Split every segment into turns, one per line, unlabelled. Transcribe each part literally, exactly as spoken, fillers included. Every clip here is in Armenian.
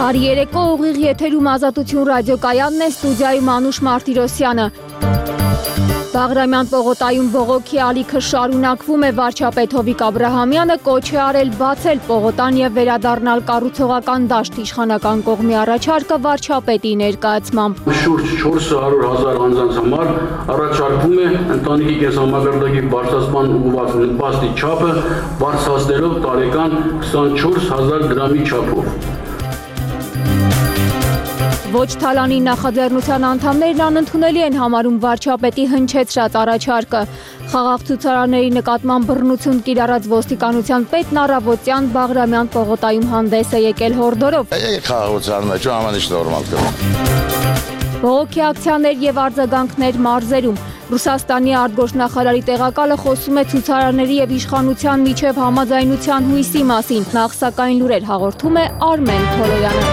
Բարի երեկո, ուղիղ եթերում Ազատություն ռադիոկայանն է, ստուդիայում Անուշ Մարտիրոսյանը։ Բաղրամյան պողոտայում բողոքի ալիքը շարունակվում է, վարչապետ Հովիկ Աբրահամյանը կոչ է արել բացել պողոտան եւ վերադառնալ կառուցողական դաշտ իշխանական կողմի առաջարկը վարչապետի ներկայացմամբ։
Շուրջ չորս հարյուր հազար անձանց համար առաջարկվում է ընտանիքի կենսամակարդակի բարձրացման ուղղված նպաստի չափը բարձրացնելով տարեկան քսանչորս հազար դրամի չափով։
Ոչ թալանի նախաձեռնության անդամներն անընդունելի են համարում վարչապետի հնչեցրած առաջարկը։ Խաղաղ ցուցարարների նկատմամբ բռնություն կիրառած ոստիկանության պետն առավոտյան Բաղրամյան պողոտայում հանդես է եկել հորդորով։
Խաղաղության մեջ ամեն ինչ նորմալ կա։
Բողոքի ակցիաներ եւ արձագանքներ մարզերում։ Ռուսաստանի արտգործնախարարի տեղակալը խոսում է ցուցարարների եւ իշխանության միջև համաձայնության հույսի մասին։ Նախ սակայն լուրեր հաղորդում է Արմեն Թորոյանը։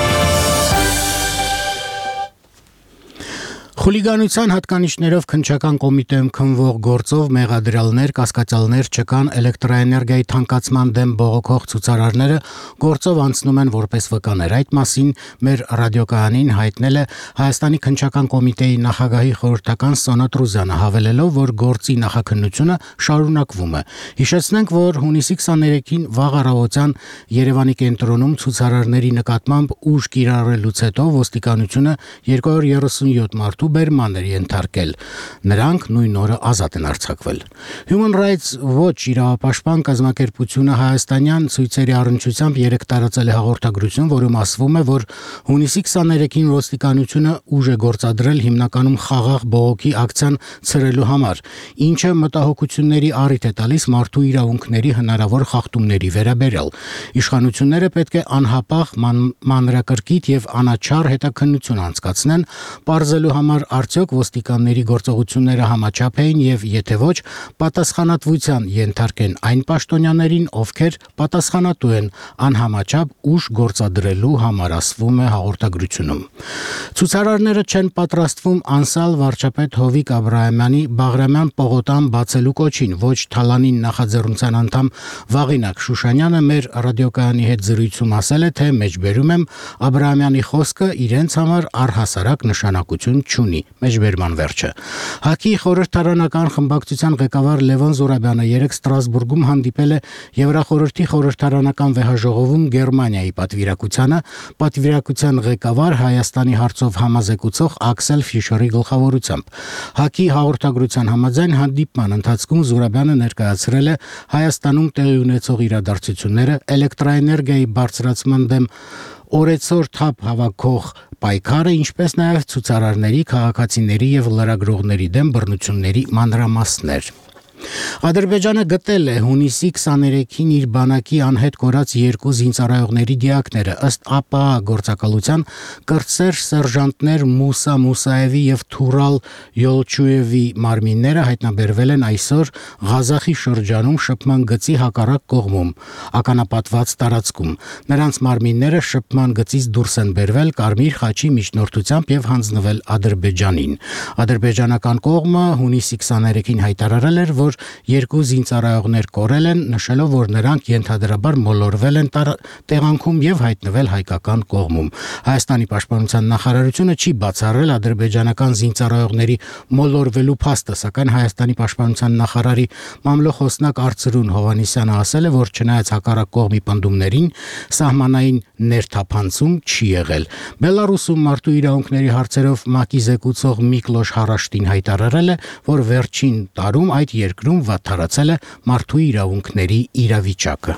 Խուլիգանության հատկանիշներով քննչական կոմիտեում քննվող գործով մեղադրյալներ, կասկածյալներ չկան, էլեկտրաէներգիայի թանկացման դեմ բողոքող ցուցարարները գործով անցնում են որպես վկաներ։ Այդ մասին մեր ռադիոկայանին հայտնել է Հայաստանի քննչական կոմիտեի նախագահի խորհրդական Սոնատ Ռուզյանը, հավելելով, որ գործի նախաքննությունը շարունակվում է։ Հիշեցնենք, որ հունիսի քսաներեքին վաղ առավոտյան Երևանի կենտրոնում ցուցարարների նկատմամբ ուժ կիրառելուց հետո ոստիկանությունը երկու հարյուր երեսունյոթ մարդու բերման էր ենթարկել։ Նրանք նույն օրը ազատ են արձակվել։ Human Rights Watch իրավապաշտպան կազմակերպությունը հայաստանյան ցույցերի առնչությամբ երեկ տարածել է հաղորդագրություն, որում ասվում է, որ հունիսի քսաներեքին ոստիկանությունը ուժ է գործադրել հիմնականում խաղաղ բողոքի ակցիան ցրելու համար, ինչը մտահոգությունների առիթ է տալիս մարդու իրավունքների հնարավոր խախտումների վերաբերյալ։ Իշխանությունները պետք է անհապաղ մանրակրկիտ եւ անաչառ հետաքննություն անցկացնեն, պարզելու համար արդյոք ոստիկանների գործողությունները համաչափ էին եւ եթե ոչ, պատասխանատվության ենթարկեն այն պաշտոնյաներին, ովքեր պատասխանատու են անհամաչափ ուժ գործադրելու համար, ասվում է հաղորդագրությունում։ Ցուցարարները չեն պատրաստվում անսալ վարչապետ Հովիկ Աբրահամյանի Բաղրամյան պողոտան բացելու կոչին։ Ոչ թալանին նախաձեռնության անդամ Վաղինակ Շուշանյանը մեր ռադիոկայանի հետ զրույցում ասել է, թե մեջբերում եմ Աբրահամյանի խոսքը իրենց համար առհասարակ նշանակություն չունի։ Մեջբերման վերջը։ ՀԱԿ-ի խորհրդարանական խմբակցության ղեկավար Լևոն Զուրաբյանը երեկ Ստրասբուրգում հանդիպել է Եվրախորհրդի խորհրդարանական վեհաժողովում Գերմանիայի պատվիրակությանը, պատվիրակության ղեկավար Հայաստանի հարցով համազեկուցող Աքսել Ֆիշերի գլխավորությամբ։ ՀԱԿ-ի հաղորդագրության համաձայն հանդիպման ընթացքում Զուրաբյանը ներկայացրել է Հայաստանում տեղի ունեցող իրադարձությունները, էլեկտրաէներգիայի բարձրացման դեմ օրեցօր թափ հավաքող պայքարը, ինչպես նաև ցուցարարների, քաղաքացիների եւ լրագրողների դեմ բռնությունների մանրամասներ։ Ադրբեջանը գտել է հունիսի քսաներեքին իր բանակի անհետ կորած երկու զինծառայողների դիակները, ըստ ԱՊԱ գործակալության կրտսեր սերժանտներ Մուսա Մուսաևի եւ Թուրալ Յոլչուևի մարմինները հայտնաբերվել են այսօր Ղազախի շրջանում շփման գծի հակառակ կողմում, ականապատված տարածքում։ Նրանց մարմինները շփման գծից դուրս են բերվել Կարմիր խաչի միջնորդությամբ եւ հանձնվել Ադրբեջանին։ Ադրբեջանական կողմը հունիսի քսաներեքին հայտարարել էր, որ երկու զինծառայողներ կորել են, նշելով, որ նրանք ենթադրաբար մոլորվել են տեղանքում եւ հայտնվել հայկական կողմում։ Հայաստանի պաշտպանության նախարարությունը չի բացառել ադրբեջանական զինծառայողների մոլորվելու փաստը, սակայն Հայաստանի պաշտպանության նախարարի մամլոխոսնակ Արծրուն Հովհաննիսյանը ասել է, որ չնայած հակառակ կողմի պնդումներին, սահմանային ներթափանցում չի եղել։ Բելարուսում մարդու իրավունքների հարցերով ՄԱԿ-ի զեկուցող Միկլոշ Հարաշտին հայտարարել է, որ վերջին տարում այդ երկրում վատթարացել է մարդու իրավունքների իրավիճակը։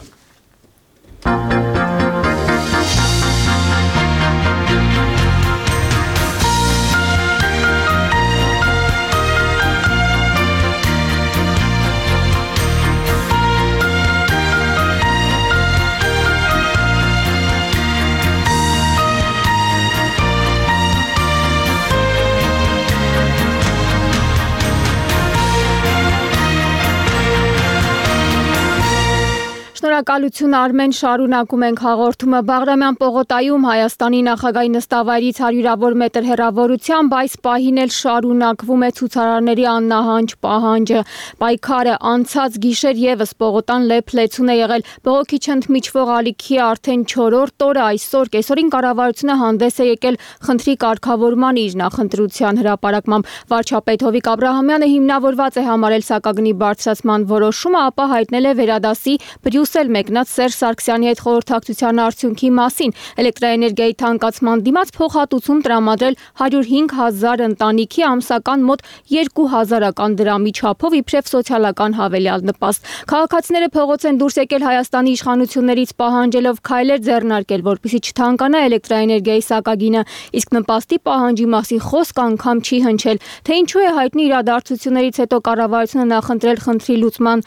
Շնորհակալություն Արմեն, շարունակում ենք հաղորդումը։ Բաղրամյան պողոտայում Հայաստանի նախագահի նստավայրից հարյուրավոր մետր հեռավորությամբ այս պահին էլ շարունակվում է ցուցարարների աննահանջ պահանջը։ Պայքարը անցած գիշեր եւս պողոտան լեփ-լեցուն է եղել։ Բողոքի չընդմիջվող ալիքի արդեն չորրորդ օրը այսօր կեսօրին կառավարությունը հանդես է եկել խնդրի կարգավորման իր նախընտրության հրապարակմամբ։ Վարչապետ Հովիկ Աբրահամյանը հիմնավորված է համարել սակագնի բարձրացման որոշումը, ապա հայտնել է վերադասի Բրյուսել մեկնած Սերժ Սարգսյանի հետ խորհրդակցության արդյունքի մասին։ Էլեկտրաէներգիայի թանկացման դիմաց փոխհատուցում տրամադրել հարյուր հինգ հազար ընտանիքի ամսական մոտ երկու հազարական դրամի չափով իբրև սոցիալական հավելյալ նպաստ։ Քաղաքացիները փողոց են դուրս եկել Հայաստանի իշխանություններից պահանջելով քայլեր ձեռնարկել, որպեսզի չթանկանա էլեկտրաէներգիայի սակագինը, իսկ նպաստի պահանջի մասին խոսք անգամ չի հնչել։ Թե ինչու է հայտնի իրադարձություններից հետո կառավարությունը նախընտրել խնդրի լուծման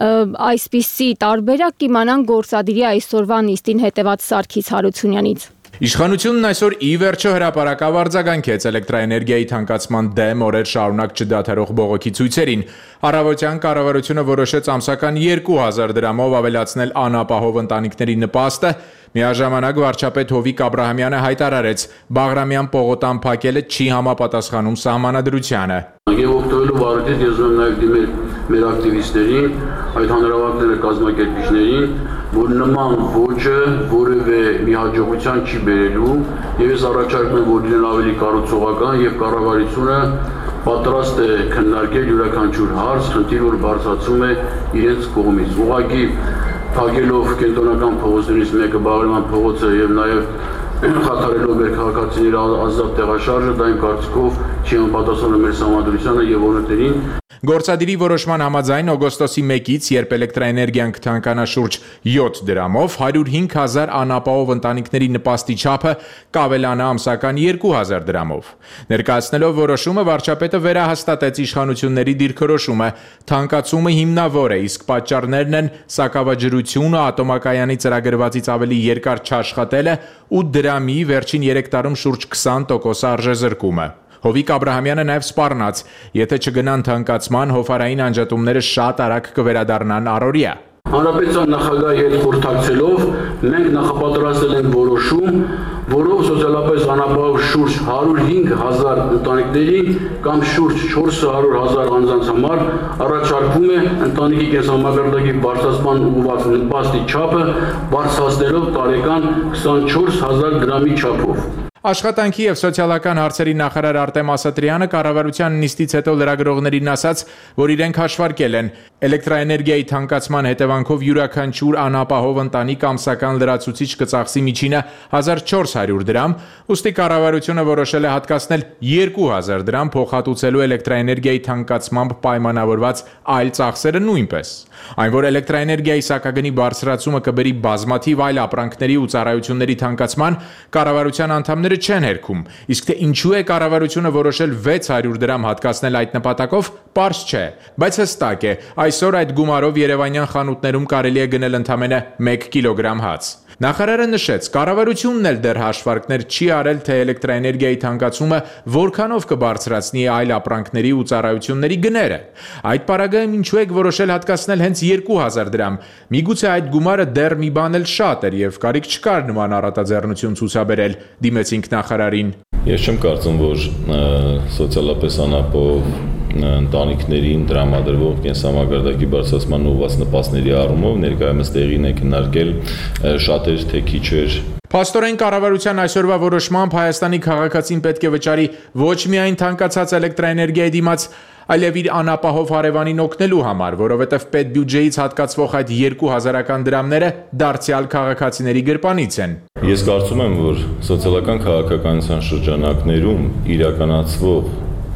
այսպիսի տարբերակ, կիմանան գործադիրի այսօրվա նիստին հետևած Սարգիս Հարությունյանից։
Իշխանությունն այսօր ի վերջո հրապարակավ արձագանքեց էլեկտրաէներգիայի թանկացման դեմ օրեր շարունակ չդադարող բողոքի ցույցերին։ Առավոտյան կառավարությունը որոշեց ամսական երկու հազար դրամով ավելացնել անապահով ընտանիքների նպաստը։ Միաժամանակ վարչապետ Հովիկ Աբրահամյանը հայտարարեց, Բաղրամյան պողոտան փակելը չի համապատասխանում սահմանադրությանը։
Եվ օգտվելու վարույթից ես ուզում եմ նաև դիմել մեր ակտիվիստներին, այդ հանրավակները կազմակերպիչներին, որ նման ոճը որևէ մի հաջողության չի բերելու, եւ ես առաջարկում եմ, որ լինեն ավելի կառուցողական եւ կառավարությունը պատրաստ է քննարկել յուրաքանչյուր հարց, խնդիր, որ բարձրացում է իրենց կողմից։ Ուղղակի փակելով կենտրոնական փողոցներից մեկը Բաղրամյան փողոցը եւ նաեւ խաթարելով մեր քաղաքացիների ազատ տեղաշարժը, դա իմ կարծիքով չի համապատասխանում մեր սահմանադրությանը եւ օրենքներին։
Գործադիրի որոշման համաձայն օգոստոսի մեկից, երբ էլեկտրաէներգիան կթանկանա շուրջ յոթ դրամով, հարյուր հինգ հազար անապահով ընտանիքների նպաստի չափը կավելանա ամսական երկու հազար դրամով։ Ներկայացնելով որոշումը, վարչապետը վերահաստատեց իշխանությունների դիրքորոշումը։ Թանկացումը հիմնավոր է, իսկ պատճառներն են սակավաջրությունը, ատոմակայանի ծրագրվածից ավելի երկար չաշխատելը ու դրամի վերջին երեք տարում շուրջ քսան տոկոս արժեզրկումը։ Հովիկ Աբրահամյանը նաև սպառնաց, եթե չգնան թանկացման, հովարային անջատումները շատ արագ կվերադառնան առօրյա։
Հանրապետության նախագահի հետ խորհրդակցելով մենք նախապատրաստել ենք որոշում, որով սոցիալապես անապահով շուրջ հարյուր հինգ հազար ընտանիքների կամ շուրջ չորս հարյուր հազար անձանց համար առաջարկվում է ընտանիքի կենսամակարդակի բարձրացման ուղղված նպաստի չափը բարձրացնելով տարեկան քսանչորս հազար դրամի չափով։
Աշխատանքի եւ սոցիալական հարցերի նախարար Արտեմ Ասատրյանը կառավարության նիստից հետո լրագրողներին ասաց, որ իրենք հաշվարկել են էլեկտրաէներգիայի թանկացման հետևանքով յուրաքանչյուր անապահով ընտանիք ամսական լրացուցիչ կծախսի միջինը հազար չորս հարյուր դրամ, ուստի կառավարությունը որոշել է հատկացնել երկու հազար դրամ փոխհատուցելու էլեկտրաէներգիայի թանկացմամբ պայմանավորված այլ ծախսերը նույնպես։ Այն որ էլեկտրաէներգիայի սակագնի բարձրացումը կբերի բազմաթիվ այլ ապրանքների ու ծառայությունների թանկացման, կառավարության անդամները չեն հերքում, իսկ թե ինչու է կառավարությունը որոշել վեց հարյուր դրամ հատկացնել այդ նպատակով, պարզ չէ, բայց հստակ է, այսօր այդ գումարով երևանյան խանութներում կարելի է գնել ընդամենը մեկ կիլոգրամ հաց։ Նախարարը նշեց, կառավարությունն էլ դեռ հաշվարկներ չի արել, թե էլեկտրաէներգիայի թանկացումը որքանով կբարձրացնի այլ ապրանքների ու ծառայությունների գները։ Այդ պարագայում ինչու եք որոշել հատկացնել հենց երկու հազար դրամ։ Միգուցե այդ գումարը դեռ մի բան էլ շատ էր եւ կարիք չկար նման առատաձեռնություն ցուցաբերել, դիմեցինք նախարարին։
Ես չեմ կարծում, որ սոցիալապես անապահով ընտանիքներին տրամադրվող կենսամակարդակի բարձրացման ուղղված նպաստների առումով ներկայումս տեղին է քննարկել շատ էր թե քիչ էր։
Փաստորեն կառավարության այսօրվա որոշմամբ Հայաստանի քաղաքացին պետք է վճարի ոչ միայն թանկացած էլեկտրաէներգիայի դիմաց, այլև իր անապահով հարևանին օգնելու համար, որովհետև պետբյուջեից հատկացվող այդ երկու հազարական դրամները դարձյալ քաղաքացիների գրպանից են։
Ես կարծում եմ, որ սոցիալական քաղաքականության շրջանակներում իրականացվող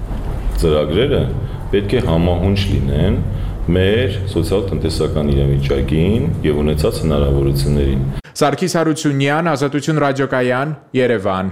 ծրագրերը պետք է համահունչ լինեն մեր սոցիալ-տնտեսական իրավիճակին եւ ունեցած հնարավորություններին։
Սարգիս Հարությունյան, Ազատություն ռադիոկայան, Երևան։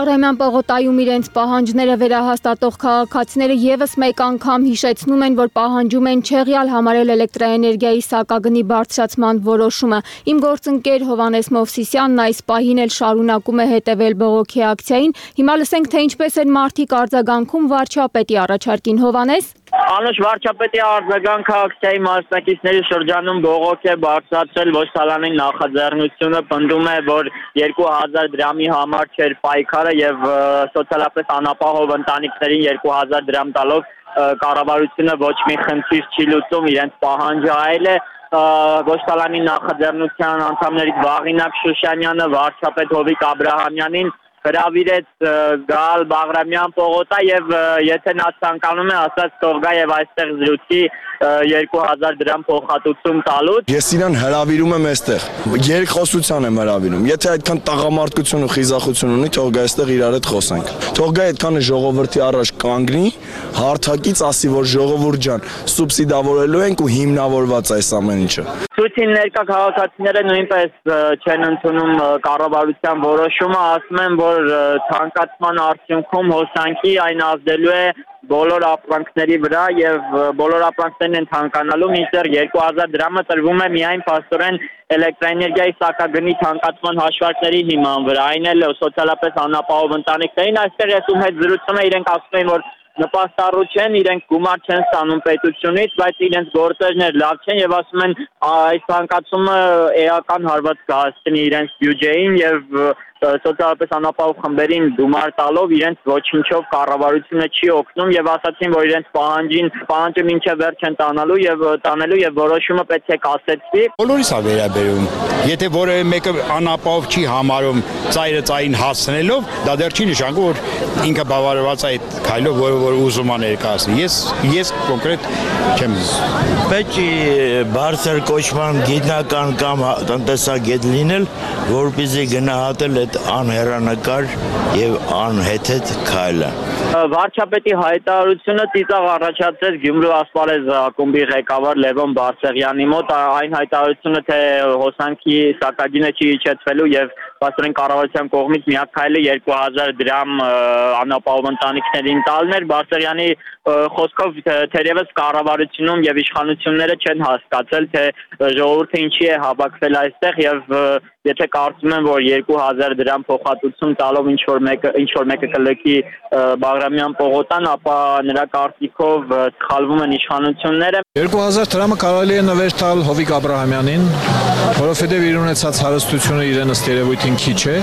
Բաղրամյան պողոտայում իրենց պահանջները վերահաստատող քաղաքացիները եւս մեկ անգամ հիշեցնում են, որ պահանջում են չեղյալ համարել էլեկտրաէներգիայի սակագնի բարձրացման որոշումը։ Իմ գործընկեր Հովհաննես Մովսիսյանն այս պահին էլ շարունակում է հետևել բողոքի ակցիային։ Հիմա լսենք, թե ինչպես են մարդիկ արձագանքում վարչապետի առաջարկին։ Հովհաննես։
Անուշ վարչապետի արձագանքը ակցիայի մասնակիցների շրջանում բողոք է բարձրացրել ոչ Սալանի նախաձեռնությունը, պնդում է, որ երկու հազար դրամի համար չէր պայքարը եւ սոցիալապես անապահով ընտանիքներին երկու հազար դրամ տալով կառավարությունը ոչ մի խնդիր չի լուծում, իրենց պահանջը այլ է։ Ոչ Սալանի նախաձեռնության անդամներից Վաղինակ Շուշանյանը վարչապետ Հովիկ Աբրահամյանին հրավիրեց գալ Բաղրամյան պողոտա եւ եթե նա ցանկանում է, ասած թող գա եւ այստեղ զրուցի երկու հազար դրամ փոխհատուցում տալուց։
Ես իրան հրավիրում եմ այստեղ։ Երկխոսության եմ հրավիրում։ Եթե այդքան տաղամարդկություն ու խիզախություն ունի, թող գա այստեղ իրար հետ խոսենք։ Թող գա այդքան ժողովրդի առաջ կանգնի, հարթակից ասի, որ ժողովուրդ ջան, սուբսիդավորելու ենք ու հիմնավորված այս ամեն ինչը։
Ցույցին ներկա քաղաքացիները նույնպես չեն ընդունում կառավարության որոշումը, ասում են, որ ցանկացման արդյունքում հոսանքի այն ազդելու է բոլոր ապրանքների վրա եւ բոլոր ապրանքներն են թանկանալու, մինչդեռ երկու հազար դրամը տրվում է միայն փաստորեն էլեկտրաէներգիայի սակագնի թանկացման հաշվարկների հիման վրա, այն էլ սոցիալապես անապահով ընտանիքներին։ Այստեղ ես ում հետ զրուցում եմ, իրենք ասում են, որ նպաստառու չեն, իրենք գումար չեն ստանում պետությունից, բայց իրենց գործերն էլ լավ չեն եւ ասում են այս ցանկացումը էական հարված կհասցնի իրենց բյուջեին եւ սոցիալապես անապահով խմբերին գումար տալով իրենց ոչինչով կառավարությունը չի օգնում եւ ասացին, որ իրենց պահանջին պահանջը մինչեւ վերջ են տանալու եւ տանելու եւ որոշումը պետք է կասեցվի։
Բոլորիս է վերաբերում։ Եթե որևէ մեկը անապահով չի համարում ծայրը ծային հասցնելով, դա դեռ չի նշանակում, որ ինքը բավարարված է այդ քայլով, որը որ ուզում է ներկայացնել։ Ես ես կոնկրետ չեմ։
Պետք է բարձր կոչման գիտնական կամ տնտեսագետ լինել, որպեսզի գնահատել այդ անհեռանկար եւ անհեթեթ քայլը։
Վարչապետի հայտարարությունը ծիծաղ առաջացրեց Գյումրու ասպարեզ ակումբի ղեկավար Լևոն Բարսեղյանի մոտ, այն հայտարարությունը, թե հոսանքի սակագինը չի իջեցվելու եւ փաստորեն կառավարության կողմից միակ քայլը երկու հազար դրամ անապահով ընտանիքներին տալն էր։ Բարսեղյանի խոսքով թերևս կառավարությունում եւ իշխանությունները չեն հասկացել, թե ժողովուրդը ինչի է հավաքվել այստեղ եւ եթե կարծում են, որ երկու հազար դրամ փոխհատուցում տալով ինչ որ մեկը ինչ որ մեկը կլքի Բաղրամյան պողոտան, ապա նրա կարծիքով սխալվում են իշխանությունները։
երկու հազար դրամը կարելի է նվեր տալ Հովիկ Աբրահամյանին, որովհետև իր ունեցած հարստությունը իրեն ըստ երևույթին քիչ է։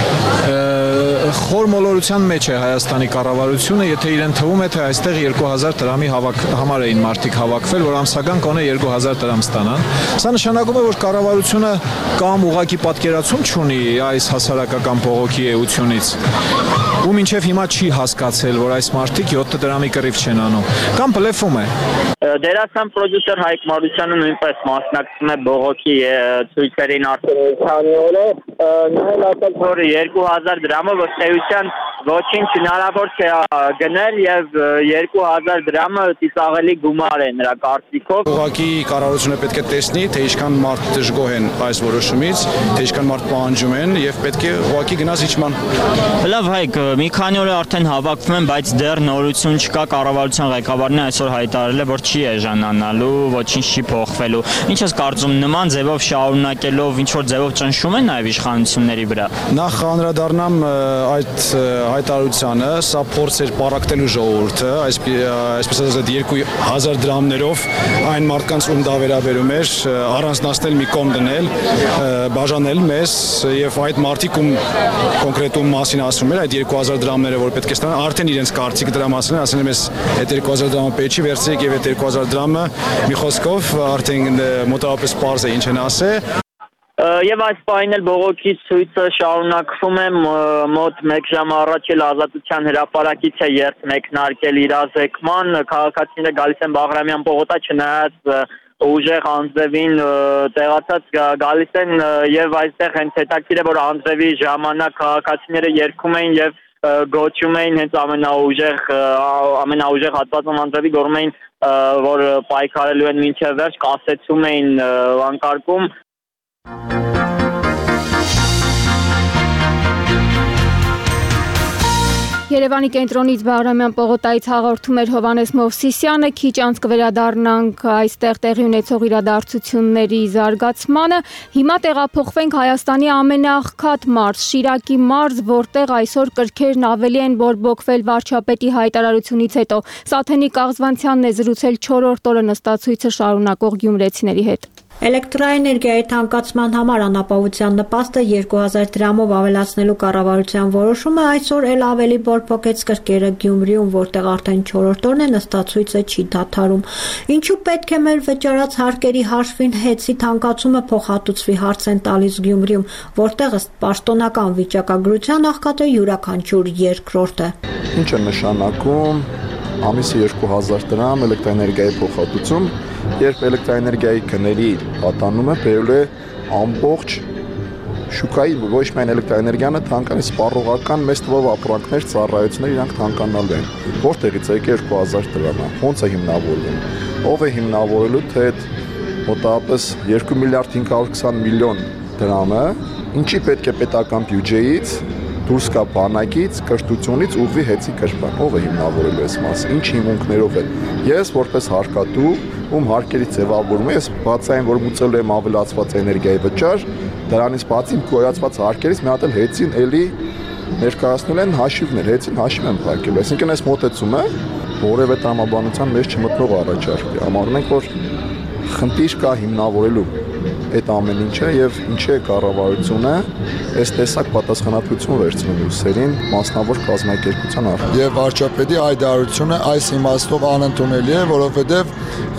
Խոր մոլորության մեջ է Հայաստանի կառավարությունը, եթե իրեն թվում է, թե այստեղ երկու հազար դրամի համար էին մարդիկ հավաքվել, որ ամսական կոնե երկու հազար դրամ ստանան։ Սա նշանակում է, որ կառավարությունը կամ ուղղակի պատկերացում չունի այս հասարակական բողոքի էությունից, ու մինչև հիմա չի հասկացել, որ այս մարդիկ յոթ դրամի կռիվ չեն անում, կամ բլեֆում է։
Դերասան պրոդյուսեր Հայկ Մարությանը նույնպես մասնակցում է բողոքի ցույցերին արդյունքանի օրը, նա ասաց, որ երկու հազար դրամը վստահության ոչինչ հնարավոր չէ գնել եւ երկու հազար դրամը ծիծաղելի գումար է նրա կարծիքով։
Ուղղակի կառավարությունը պետք է տեսնի, թե ինչքան մարդ դժգոհ են այս որոշումից, թե ինչքան մարդ պահանջում են եւ պետք է ուղղակի գնա զիջման։
Լավ Հայկ, մի քանի օր արդեն հավաքվում են, բայց դեռ նորություն չկա, կառավարության ղեկավարն այսօր հայտարարել է, որ չի էժանանալու, ոչինչ չի փոխվելու։ Ինչ ես կարծում, նման ձևով շարունակելով ինչ որ ձևով ճնշում են նաեւ իշխանությունների վրա։
Նախ անդրադառնամ այդ հայտարարությանը, սա փորձ էր պարակտելու ժողովուրդը, այսպես ասած երկու հազար դրամներով այն մարդկանց, ում դա վերաբերում էր, առանձնացնել մի կողմ դնել, բաժանել մեզ եւ այդ մարդիկ, ում կոնկրետ ում մասին ասում էր, այդ երկու հազար դրամները, որ պետք է ստանան, արդեն իրենց կարծիքը դրա մասին են, ասել են, այդ երկու հազար դրամը պետք չի վերցրեք եւ այդ երկու հազար դրամը մի խոսքով արդեն մոտավորապես պարզ է ինչ են ասել։
Եվ այս պահին էլ բողոքի ցույցը շարունակվում է, մոտ մեկ ժամ առաջ էլ Ազատության հրապարակից է երթ մեկնարկել իրազեկման, քաղաքացիները գալիս են Բաղրամյան պողոտա, չնայած ուժեղ անձրևին տեղացած գալիս են եւ այստեղ հենց հետաքրքիր է, որ անձրևի ժամանակ քաղաքացիները երգում էին եւ գոչում էին հենց ամենաուժեղ ամենաուժեղ հատվածում անձրևի գոռում էին, որ պայքարելու են մինչև վերջ, կասեցում էին վանկարկում։
Երևանի կենտրոնից Բաղրամյան պողոտայից հաղորդում էր Հովհաննես Մովսիսյանը, քիչ անց կվերադառնանք այստեղ տեղի ունեցող իրադարձությունների զարգացմանը։ Հիմա տեղափոխվենք Հայաստանի ամենաաղքատ մարզ, Շիրակի մարզ, որտեղ այսօր կրքերն ավելի են բորբոքվել վարչապետի հայտարարությունից հետո։ Սաթենիկ Աղզվանցյանն է զրուցել չորրորդ օրը նստացույցը շարունակող գյումրեցիների հետ։
Էլեկտրաէներգիայի թանկացման համար անապահովության նպաստը երկու հազար դրամով ավելացնելու կառավարության որոշումը այսօր էլ ավելի բորբոքեց կրկերը Գյումրիում, որտեղ արդեն չորրորդ օրն է նստացույցը չի դադարում։ Ինչու պետք է մեր վճարած հարկերի հաշվին հեծի թանկացումը փոխհատուցվի, հարց են տալիս Գյումրիում, որտեղ ըստ պաշտոնական վիճակագրության աղքատը յուրաքանչյուր երկրորդը։
Ինչ է նշանակում ամիսը երկու հազար դրամ էլեկտրաէներգիայի փոխհատուցում, երբ էլեկտրաէներգիայի գների պատանումը բերել է ամբողջ շուկայի ոչ միայն էլեկտրաէներգիանը թանկան, սպառողական մեծ թվով ապրանքներ, ծառայություններ իրանք թանկանալու են։ Որտեղից է երկու հազար դրամը, ո՞նց է հիմնավորվում։ Ով է հիմնավորելու, թե այդ մոտավորապես երկու միլիարդ հինգ հարյուր քսան միլիոն դրամը, ինչի պետք է պետական բյուջեից դուրս գա բանակից, կրթությունից ուղղվի հեծի կրպան։ Ով է հիմնավորելու այս մասը, ինչ հիմունքներով է։ Ես որպես հարկատու, ում հարկերի ձևավորում է, ես բացային, որ մուծելու եմ ավելացված էներգիայի վճար, դրանից բացի գոյացված հարկերից մի հատ էլ հեծին էլի ներկայացնել են հաշիվներ, հեծին հաշիվ են փակելու։ Այսինքն այս մոտեցումը որևէ տրամաբանության մեջ չմտնող առաջարկ է։ Համարում ենք, որ խնդիր կա հիմնավորելու այդ ամեն ինչը եւ ինչի է կառավարությունը այս տեսակ պատասխանատվություն վերցնում ուսերին մասնավոր կազմակերպության առ։
Եվ վարչապետի հայտարարությունը այս իմաստով անընդունելի է, որովհետեւ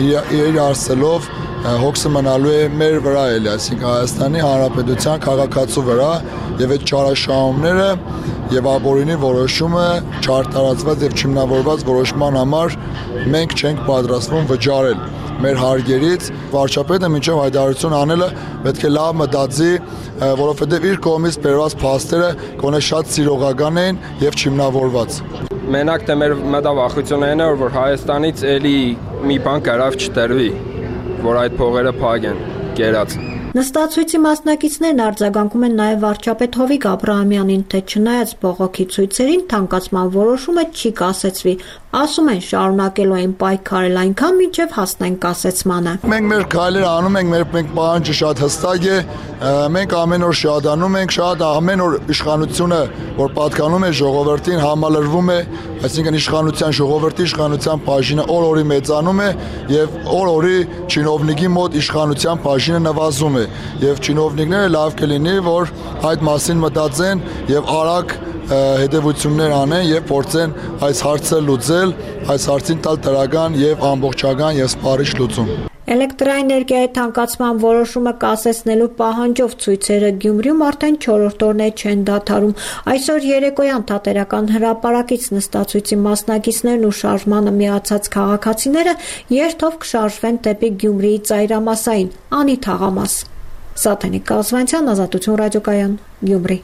իր արսելով հոգսը մնալու է մեր վրա էլի, այսինքն Հայաստանի Հանրապետության քաղաքացու վրա եւ այդ չարաշահումները եւ ապօրինի որոշումը չարտարացված եւ չիմնավորված որոշման համար մենք չենք պատրաստվում վճարել մեր հարգերից վարչապետը մինչև հայտարարություն անելը պետք է լավ մտածի, որովհետև իր կողմից բերված փաստերը գոնե շատ սիրողական էին եւ չիմնավորված։
Մենակ թե մեր մտավախությունն է, որ Հայաստանից էլի մի բան կարավ չտրվի, որ այդ փողերը փակեն, կերած։
Նստացույցի մասնակիցներն արձագանքում են նաև վարչապետ Հովիկ Աբրահամյանին, թե չնայած բողոքի ցույցերին թանկացման որոշումը չի կասեցվի, ասում են շարունակելու են պայքարել այնքան մինչև հասնեն կասեցմանը։
Մենք մեր քայլերը անում ենք, մեր մենք պահանջը շատ հստակ է, մենք ամեն օր շատանում ենք, շատ ամեն օր իշխանությունը, որ պատկանում է ժողովրդին, համալրվում է, այսինքն իշխանության ժողովրդի իշխանության բաժինը օր-օրի մեծանում է եւ օր-օրի չինովնիկի մոտ իշխանության բաժինը նվազում է եւ չինովնիկները լավ կլինի, որ այդ մասին մտածեն եւ արագ հետևություններ անեն եւ փորձեն այս հարցը լուծել, այս հարցին տալ դրական եւ ամբողջական եւ սպառիչ լուծում։
Էլեկտրաէներգիայի թանկացման որոշումը կասեցնելու պահանջով ցույցերը Գյումրիում արդեն չորրորդ օրն է չեն դադարում։ Այսօր երեկոյան Թատերական հրապարակից նստացույցի մասնակիցներն ու շարժմանը միացած քաղաքացիները երթով կշարժվեն դեպի Գյումրիի ծայրամասային Անի թաղամաս։ Սաթենիկ Աղզվանցյան, Ազատություն ռադիոկայան, Գյումրի։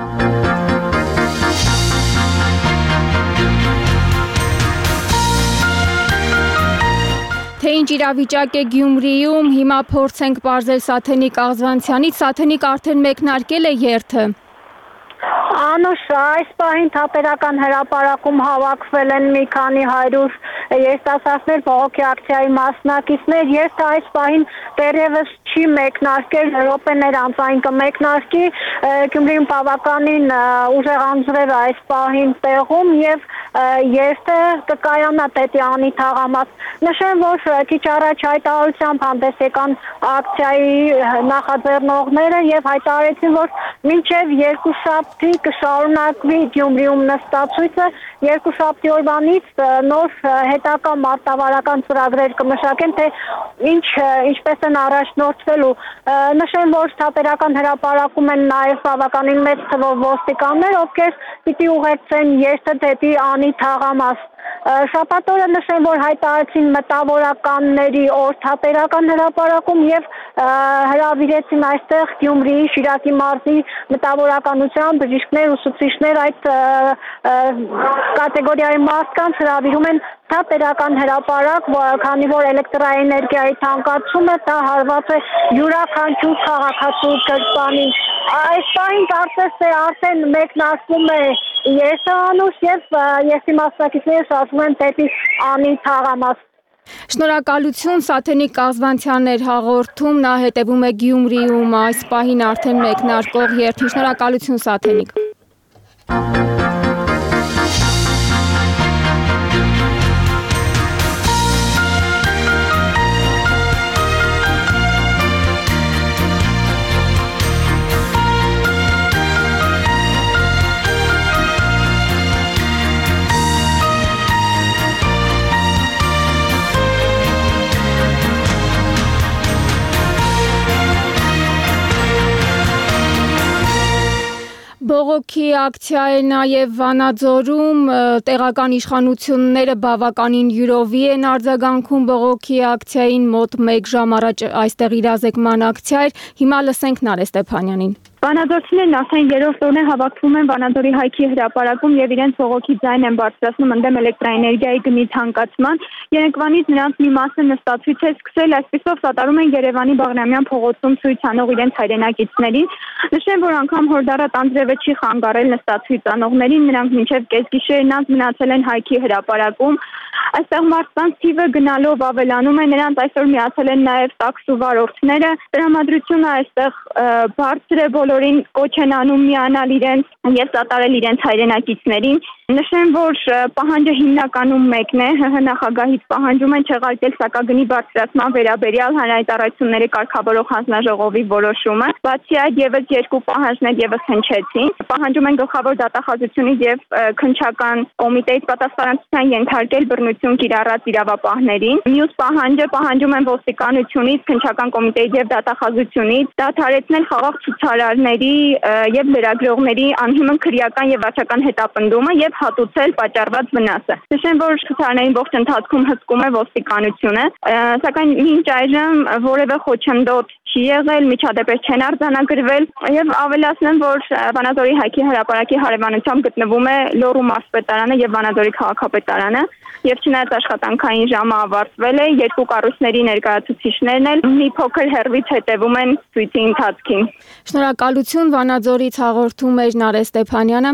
Թե ինչ իրավիճակ է Գյումրիում, հիմա փորձենք պարզել Սաթենիկ Աղզվանցյանից, Սաթենիկ արդեն մեկնարկել է երթը։
Անուշ, այս պահին Թատերական հրապարակում հավաքվել են մի քանի հարյուր երիտասարդներ, բողոքի ակցիայի մասնակիցներ, երթը այս պահին դեռևս չի մեկնարկել, րոպեներ անց այն կմեկնարկի, Գյումրիում բավականին ուժեղ անձրև այս պահին տեղում եւ երթը կկայանա դեպի Անի թաղամաս։ Նշեմ, որ քիչ առաջ հայտարարությամբ հանդես եկան ակցիայի նախաձեռնողները եւ հայտարարեցին, որ մինչեւ երկուշաբթի կշարունակվի Գյումրիում նստացույցը, երկուշաբթի օրվանից նոր հետագա մարտավարական ծրագրեր կմշակեն, թե ինչ ինչպես են առաջնորդվելու։ Նշեմ, որ Թատերական հրապարակում են նաեւ բավականին մեծ թվով ոստիկաններ, ովքեր պիտի ուղեկցեն երթը դեպի Անի թաղամաս։ Շաբաթ օրը նշեմ, որ հայտարարեցին մտավորականների օր Թատերական հրապարակում եւ հրավիրեցին այստեղ Գյումրիի Շիրակի մարզի մտավորականության բժիշկներ, ուսուցիչներ, այդ կատեգորիայի մարդկանց հրավիրում են Թատերական հրապարակ, քանի որ էլեկտրաէներգիայի թանկացումը դա հարված է յուրաքանչյուր քաղաքացու գրպանին։ Այս պահին կարծես թե արդեն մեկնարկվում է Ես Անուշ եւ ես իմ մասնակիցներս ասում եմ դեպի Անի թաղամաս։
Շնորհակալություն Սաթենիկ Կազվանցյանն էր հաղորդում, նա հետևում է Գյումրիում այս պահին արդեն մեկնարկող երթին։ Շնորհակալություն Սաթենիկ։ Բողոքի ակցիա է նաև Վանաձորում, տեղական իշխանությունները բավականին յուրովի են արձագանքում բողոքի ակցիային, մոտ մեկ ժամ առաջ այստեղ իրազեկման ակցիա էր, հիմա լսենք Նարէ Ստեփանյանին։
Վանաձորցիներն արդեն երրորդ օրն է հավաքվում են Վանաձորի հայքի հրապարակում եւ իրենց բողոքի ձայն են բարձրացնում ընդդեմ էլեկտրաէներգիայի գնի թանկացման։ Երեկվանից նրանց մի մասը նստացույց է սկսել, այսպիսով սատարում են Երևանի Բաղրամյան փողոցում ցույց անող իրենց հայրենակիցներին։ Նշեմ, որ անգամ Հորդառատ Անձրևը չի խանգարել նստացույց անողներին, նրանք մինչև կեսգիշերն անց մնացել են հայքի հրապարակում։ Այստեղ մարդկանց թիվը գնալով ավելանում է, նրանց այսօր միացել են նաև տաքսու վարորդները։ Տրամադրությունը այստեղ բարձր է, բոլորին կոչ են անում միանալ իրենց եւ սատարել իրենց հայրենակիցներին։ Նշեմ, որ պահանջը հիմնականում մեկն է, ՀՀ նախագահից պահանջում են չեղարկել սակագնի բարձրացման վերաբերյալ հանրային առայցությունների կարգավորող հանձնաժողովի որոշումը։ Բացի այդ, եւս երկու պահանջներ եւս հնչեցին։ Պահանջում են գլխավոր դատախազությունից եւ քննչական կոմիտեից պատասխանատվության ենթարկել բռնություն կիրառած իրավապահներին։ Մյուս պահանջը պահանջում են ոստիկանությունից, քննչական կոմիտեից եւ դատախազությունից դադարեցնել խաղաղ ցուցարարների եւ լրագրողների անհիմն քրեական եւ վարչական հետապնդումը եւ հատուցել պատճառված վնասը։ Նշեմ, որ ցուցարարների ողջ ընթացքում հսկում է ոստիկանությունը, սակայն մինչ այժմ որևէ խոչընդոտ չի եղել, միջադեպեր չեն արձանագրվել եւ ավելացնեմ, որ Վանաձորի հայքի հրապարակի հարևանությամբ գտնվում է Լոռու մարզպետարանը եւ Վանաձորի քաղաքապետարանը եւ չնայած աշխատանքային ժամը ավարտվել է, երկու կառույցների ներկայացուցիչներն էլ մի փոքր հեռվից հետևում են ցույցի ընթացքին։
Շնորհակալություն Վանաձորից հաղորդում էր Նարէ Ստեփանյանը։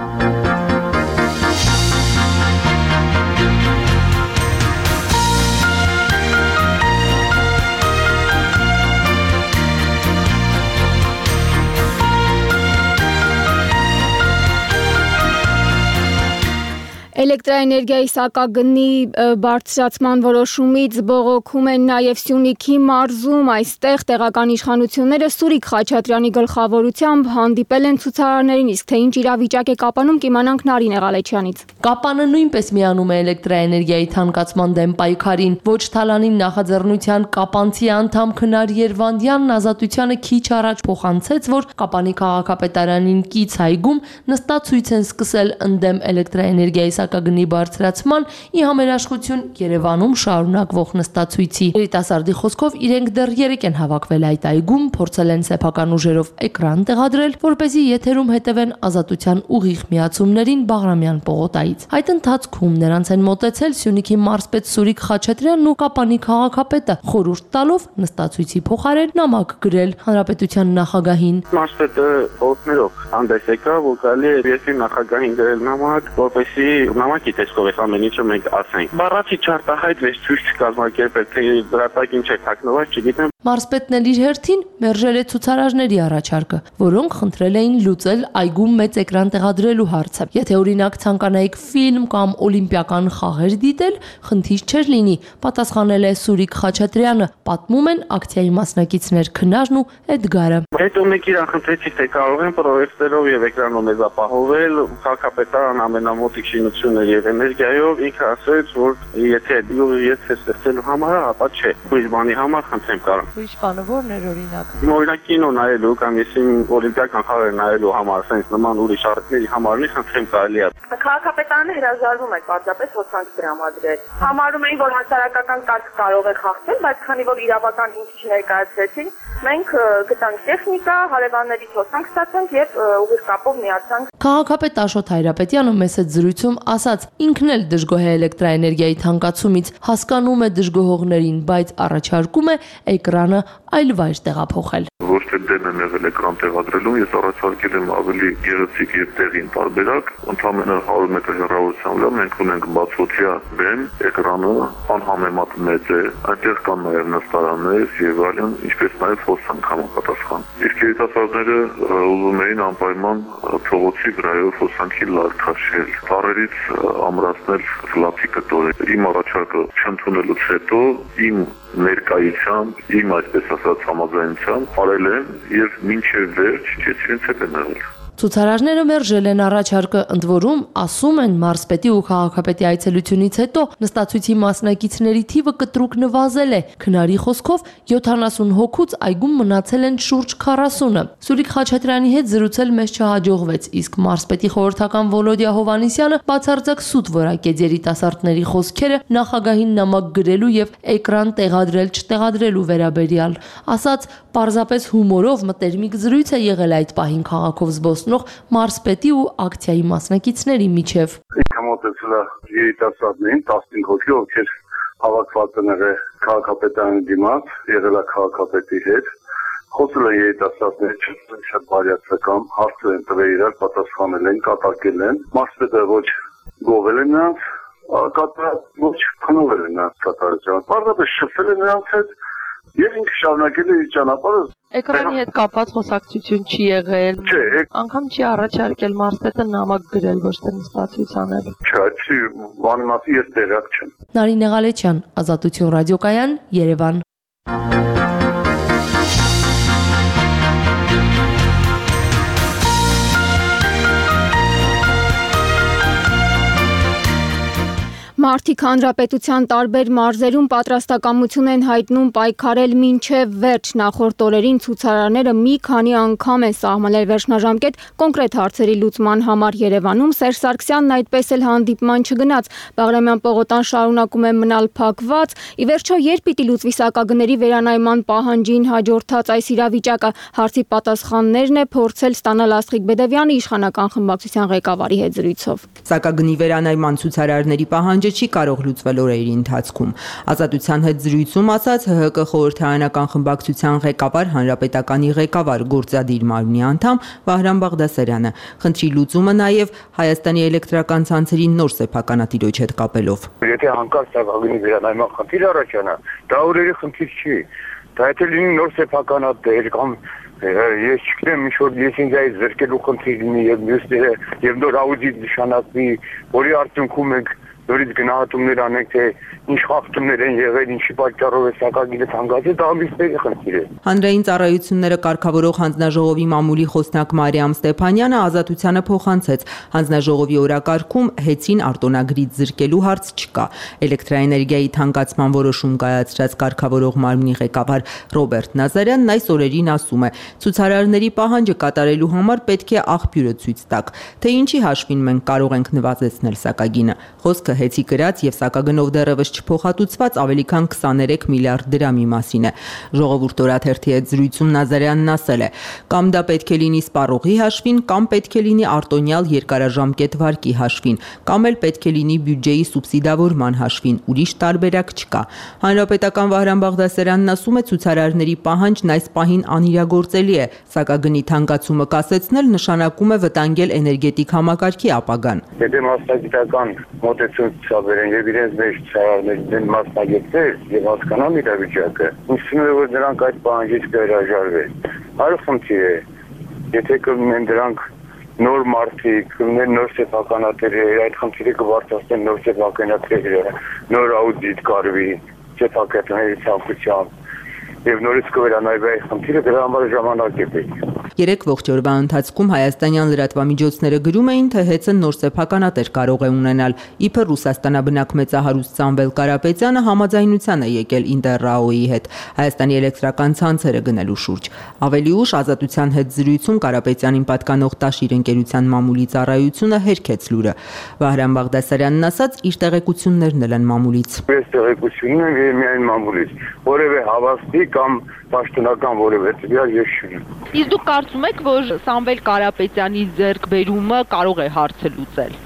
Էլեկտրաէներգիայի սակագնի բարձրացման որոշումից բողոքում են նաև Սյունիքի մարզում, այստեղ տեղական իշխանությունները Սուրիկ Խաչատրյանի գլխավորությամբ հանդիպել են ցուցարարներին, իսկ թե ինչ իրավիճակ է Կապանում, կիմանանք Նարինե Ղալեչյանից։
Կապանը նույնպես միանում է էլեկտրաէներգիայի թանկացման դեմ պայքարին, ոչ թալանին նախաձեռնության կապանցի անդամ Քնար Երվանդյանն Ազատությանը քիչ առաջ փոխանցեց, որ Կապանի քաղաքապետարանին կից այգում նստացույց են սկսել ընդդեմ էլեկտրաէներգիայի սակագնի բարձրացման ի համերաշխություն Երևանում շարունակվող նստացույցի։ Երիտասարդի խոսքով իրենք դեռ երեկ են հավաքվել այդ այգում, փորձել են սեփական ուժերով էկրան տեղադրել, որպեսզի եթերում հետևեն Ազատության ուղիղ միացումներին Բաղրամյան պողոտայից։ Այդ ընթացքում նրանց են մոտեցել Սյունիքի մարզպետ Սուրիկ Խաչատրյանն ու Կապանի քաղաքապետը, խորհուրդ տալով նստացույցի փոխարեն նամակ գրել հանրապետության նախագահին։
Մարզպետը ողջերով հանդես եկավ, որ կարելի է երկրի նախագահին գրել նամակ, որպեսզի նամակի տեսքով այս ամեն ինչը մենք ասենք։ Բառացի չարտահայտվեց, ցույց չկազմակերպել, թե դրատակին չէ թաքնված, չգիտեմ։
Մարզպետն էլ իր հերթին մերժել է ցուցարարների առաջարկը, որոնք խնդրել էին լուծել այգում մեծ էկրան տեղադրելու հարցը։ Եթե օրինակ ցանկանայիք ֆիլմ կամ օլիմպիական խաղեր դիտել, խնդիր չէր լինի, պատասխանել է Սուրիկ Խաչատրյանը, պատմում են ակցիայի մասնակիցներ Քնարն ու Էդգարը։
Հետո մեկ իրան խնդրեցի, թե կարող են պրոյեկտերով եւ էկրանով մեզ ապահովել, քաղաքապետարան ամենամոտիկ շինությունը եւ էներգիայով ինքը ասաց, որ եթե յուղիից է ստեղծելու համար, ապա չէ։ Ուրիշ բանի համար խնդրեմ կարող։
Ուրիշ բանը ո՞րն էր օրինակ։
Օրինակ կինո նայելու կամ ես օլիմպիական խաղեր նայելու համար, ասենք նման ուրիշ առիթների համարնի խնդրեմ կարելի է։
Քաղաքապետարանը հրաժարվում է պարզապես հոսանք տրամադրել։ Համարում էին, որ հասարակական կարգ կարող է խախտել, բայց քանի որ իրավական հիմք չներկայացրեցին, մենք գտանք տեխնիկա, հարևաններից հոսանք ստացանք եւ ուղիղ կապով միացանք։
Քաղաքապետ Աշոտ Հայրապետյանը մեծ զրույցում ասաց, ինքն էլ դժգոհ է էլեկտրաէներգիայի թանկացումից, հասկանում է դժգոհողներին, բայց առաջարկում է էկրան էկրանը այլ վայր տեղափոխել։
Ոչ թե դեմ եմ եղել էկրան տեղադրելու, ես առաջարկել եմ ավելի գեղեցիկ եւ տեղին տարբերակ, ընդամենը հարյուր մետր հեռավորության վրա մենք ունենք բացօթյա բեմ, էկրանը անհամեմատ մեծ է, այնտեղ կան նաեւ նստարաններ եւ այլն, ինչպես նաեւ հոսանք համապատասխան։ Իսկ երիտասարդները ուզում էին անպայման փողոցի վրայով հոսանքի լար քաշել, տարերից ամրացնել լացի կտորը։ Իմ առաջարկը չընդունելուց հետո իմ ներկայությամբ, իմ այսպես ասած համաձայնությամբ արել եմ եւ մինչեւ վերջ ես իրենց հետ եմ եղել։
Ցուցարարները մերժել են առաջարկը, ընդ որում ասում են մարզպետի ու քաղաքապետի այցելությունից հետո նստացույցի մասնակիցների թիվը կտրուկ նվազել է։ Քնարի խոսքով յոթանասուն հոգուց այգում մնացել են շուրջ քառասունը։ Սուրիկ Խաչատրյանի հետ զրուցել մեզ չհաջողվեց, իսկ մարզպետի խորհրդական Վոլոդիա Հովհաննիսյանը բացարձակ սուտ որակեց երիտասարդների խոսքերը նախագահին նամակ գրելու եւ էկրան տեղադրել չտեղադրելու վերաբերյալ։ Ասաց, պարզապես հումորով մտերմիկ զրույց է եղել այդ պահին քաղաքով զբոսնող մարզպետի ու ակցիայի մասնակիցների միջև։
Ինքը մոտեցել է երիտասարդներին տասնհինգ հոգի, ովքեր հավաքված են եղել քաղաքապետարանի դիմաց, եղել է քաղաքապետի հետ, խոսել են երիտասարդների շատ բարյացակամ, հարցեր են տվել իրար, պատասխանել են, կատակել են, մարզպետը ոչ գովել է նրանց, կատարած ոչ քնովել է նրանց կատարության, պարզապես շփվել է նրանց հետ եւ ինքը շարունակել է իր ճանապարհը։
Էկրանի հետ կապված խոսակցություն չի եղել։
Չէ,
անգամ չի առաջարկել մարզպետը նամակ գրել, ոչ թե նստացույց անել։
Չէ, չի, բանի մասի ես տեղյակ չեմ։
Նարինե Ղալեչյան, Ազատություն ռադիոկայան, Երևան։
Մարդիկ հանրապետության տարբեր մարզերում պատրաստակամություն են հայտնում պայքարել մինչև վերջ։ Նախորդ օրերին ցուցարարները մի քանի անգամ են սահմանել վերջնաժամկետ կոնկրետ հարցերի լուծման համար Երևանում։ Սերժ Սարգսյանն այդպես էլ հանդիպման չգնաց։ Բաղրամյան պողոտան շարունակում է մնալ փակված։ Ի վերջո, երբ պիտի լուծվի սակագների վերանայման պահանջին հաջորդած այս իրավիճակը, հարցի պատասխաններն է փորձել ստանալ Աստղիկ Բեդևյանը իշխանական խմբակցության ղեկավարի հետ զրույցով։
Սակագնի վերանայման ցուցարարների պահանջը չի կարող լուծվել օրերի ընթացքում։ Ազատության հետ զրույցում ասաց ՀՀԿ խորհրդարանական խմբակցության ղեկավար, հանրապետականի ղեկավար, գործադիր մարմնի անդամ Վահրամ Բաղդասարյանը։ Խնդրի լուծումը նաև Հայաստանի էլեկտրական ցանցերի նոր սեփականատիրոջ հետ կապելով։
Եթե հանկարծ սակագնի վերանայման խնդիր առաջանա, դա օրերի խնդիր չի։ Դա եթե լինի նոր սեփականատեր կամ ես չգիտեմ, ինչ որ ես ինձ այդ զրկելու խնդիր լինի եւ մյուսները եւ նոր աուդիտ նշանակվի, որի արդյունքում մենք նորից գնահատումներ անենք, թե ինչ խախտումներ են եղել, ինչի պատճառով է սակագիրը թանկացել, դա ամիսների խնդիր է։
Հանրային ծառայությունները կարգավորող հանձնաժողովի մամուլի խոսնակ Մարիամ Ստեփանյանը Ազատությանը փոխանցեց։ Հանձնաժողովի օրակարգում հեծին արտոնագրից զրկելու հարց չկա։ Էլեկտրաէներգիայի թանկացման որոշում կայացրած կարգավորող մարմնի ղեկավար Ռոբերտ Նազարյանն այս օրերին ասում է. ցուցարարների պահանջը կատարելու համար պետք է աղբյուրը ցույց տաք, թե ինչի հաշվին մենք կարող ենք նվազեցնել սակագինը։ Խոսքը հեծի գրած եւ սակագնով դեռևս չփոխհատուցված ավելի քան քսաներեք միլիարդ դրամի մասին է։ Ժողովուրդ օրաթերթի հետ զրույցում Նազարյանն ասել է. կամ դա պետք է լինի սպառողի հաշվին, կամ պետք է լինի արտոնյալ երկարաժամկետ վարկի հաշվին, կամ էլ պետք է լինի բյուջեի սուբսիդավորման հաշվին, ուրիշ տարբերակ չկա։ Հանրապետական Վահրամ Բաղդասարյանն ասում է, ցուցարարների պահանջն այս պահին անիրագործելի է, սակագնի թանկացումը կասեցնել նշանակում է վտանգել էներգետիկ համակարգի ապագան։
Եթե մասնագիտական մոտեցում ցուցաբերեն եւ իրենց մեջ ցուցարարներին մասնագետներ եւ հասկանան իրավիճակը, ինքնին է որ դրանք այդ պահանջից կհրաժարվեն։ Այլ խնդիր է, եթե կլինեն դրանք նոր մարդիկ, կլինեն նոր սեփականատերեր, այդ խնդիրը կբարձրացնեն նոր սեփականատերերը, նոր աուդիտ կարվի սեփականատերերի ցանկությամբ եւ նորից կվերանայվի այս խնդիրը, դրա համար ժամանակ է պետք։
Երեք ողջ օրվա ընթացքում հայաստանյան լրատվամիջոցները գրում էին, թե հեծը նոր սեփականատեր կարող է ունենալ։ Իբր Ռուսաստանաբնակ մեծահարուստ Սամվել Կարապետյանը համաձայնության է եկել Ինտերրաոյի հետ Հայաստանի էլեկտրական ցանցերը գնելու շուրջ։ Ավելի ուշ Ազատության հետ զրույցում Կարապետյանին պատկանող Տաշիր ընկերության մամուլի ծառայությունը հերքեց լուրը։ Վահրամ Բաղդասարյանն ասաց, իր տեղեկություններն են մամուլից։
Ես տեղեկությունն եմ միայն մամուլից, որևէ հավաստի կամ պաշտոնական որևէ տվյալ ես չունեմ։
Իսկ դուք կարծում եք, որ Սամվել Կարապետյանի ձեռքբերումը կարող է հարցը լուծել։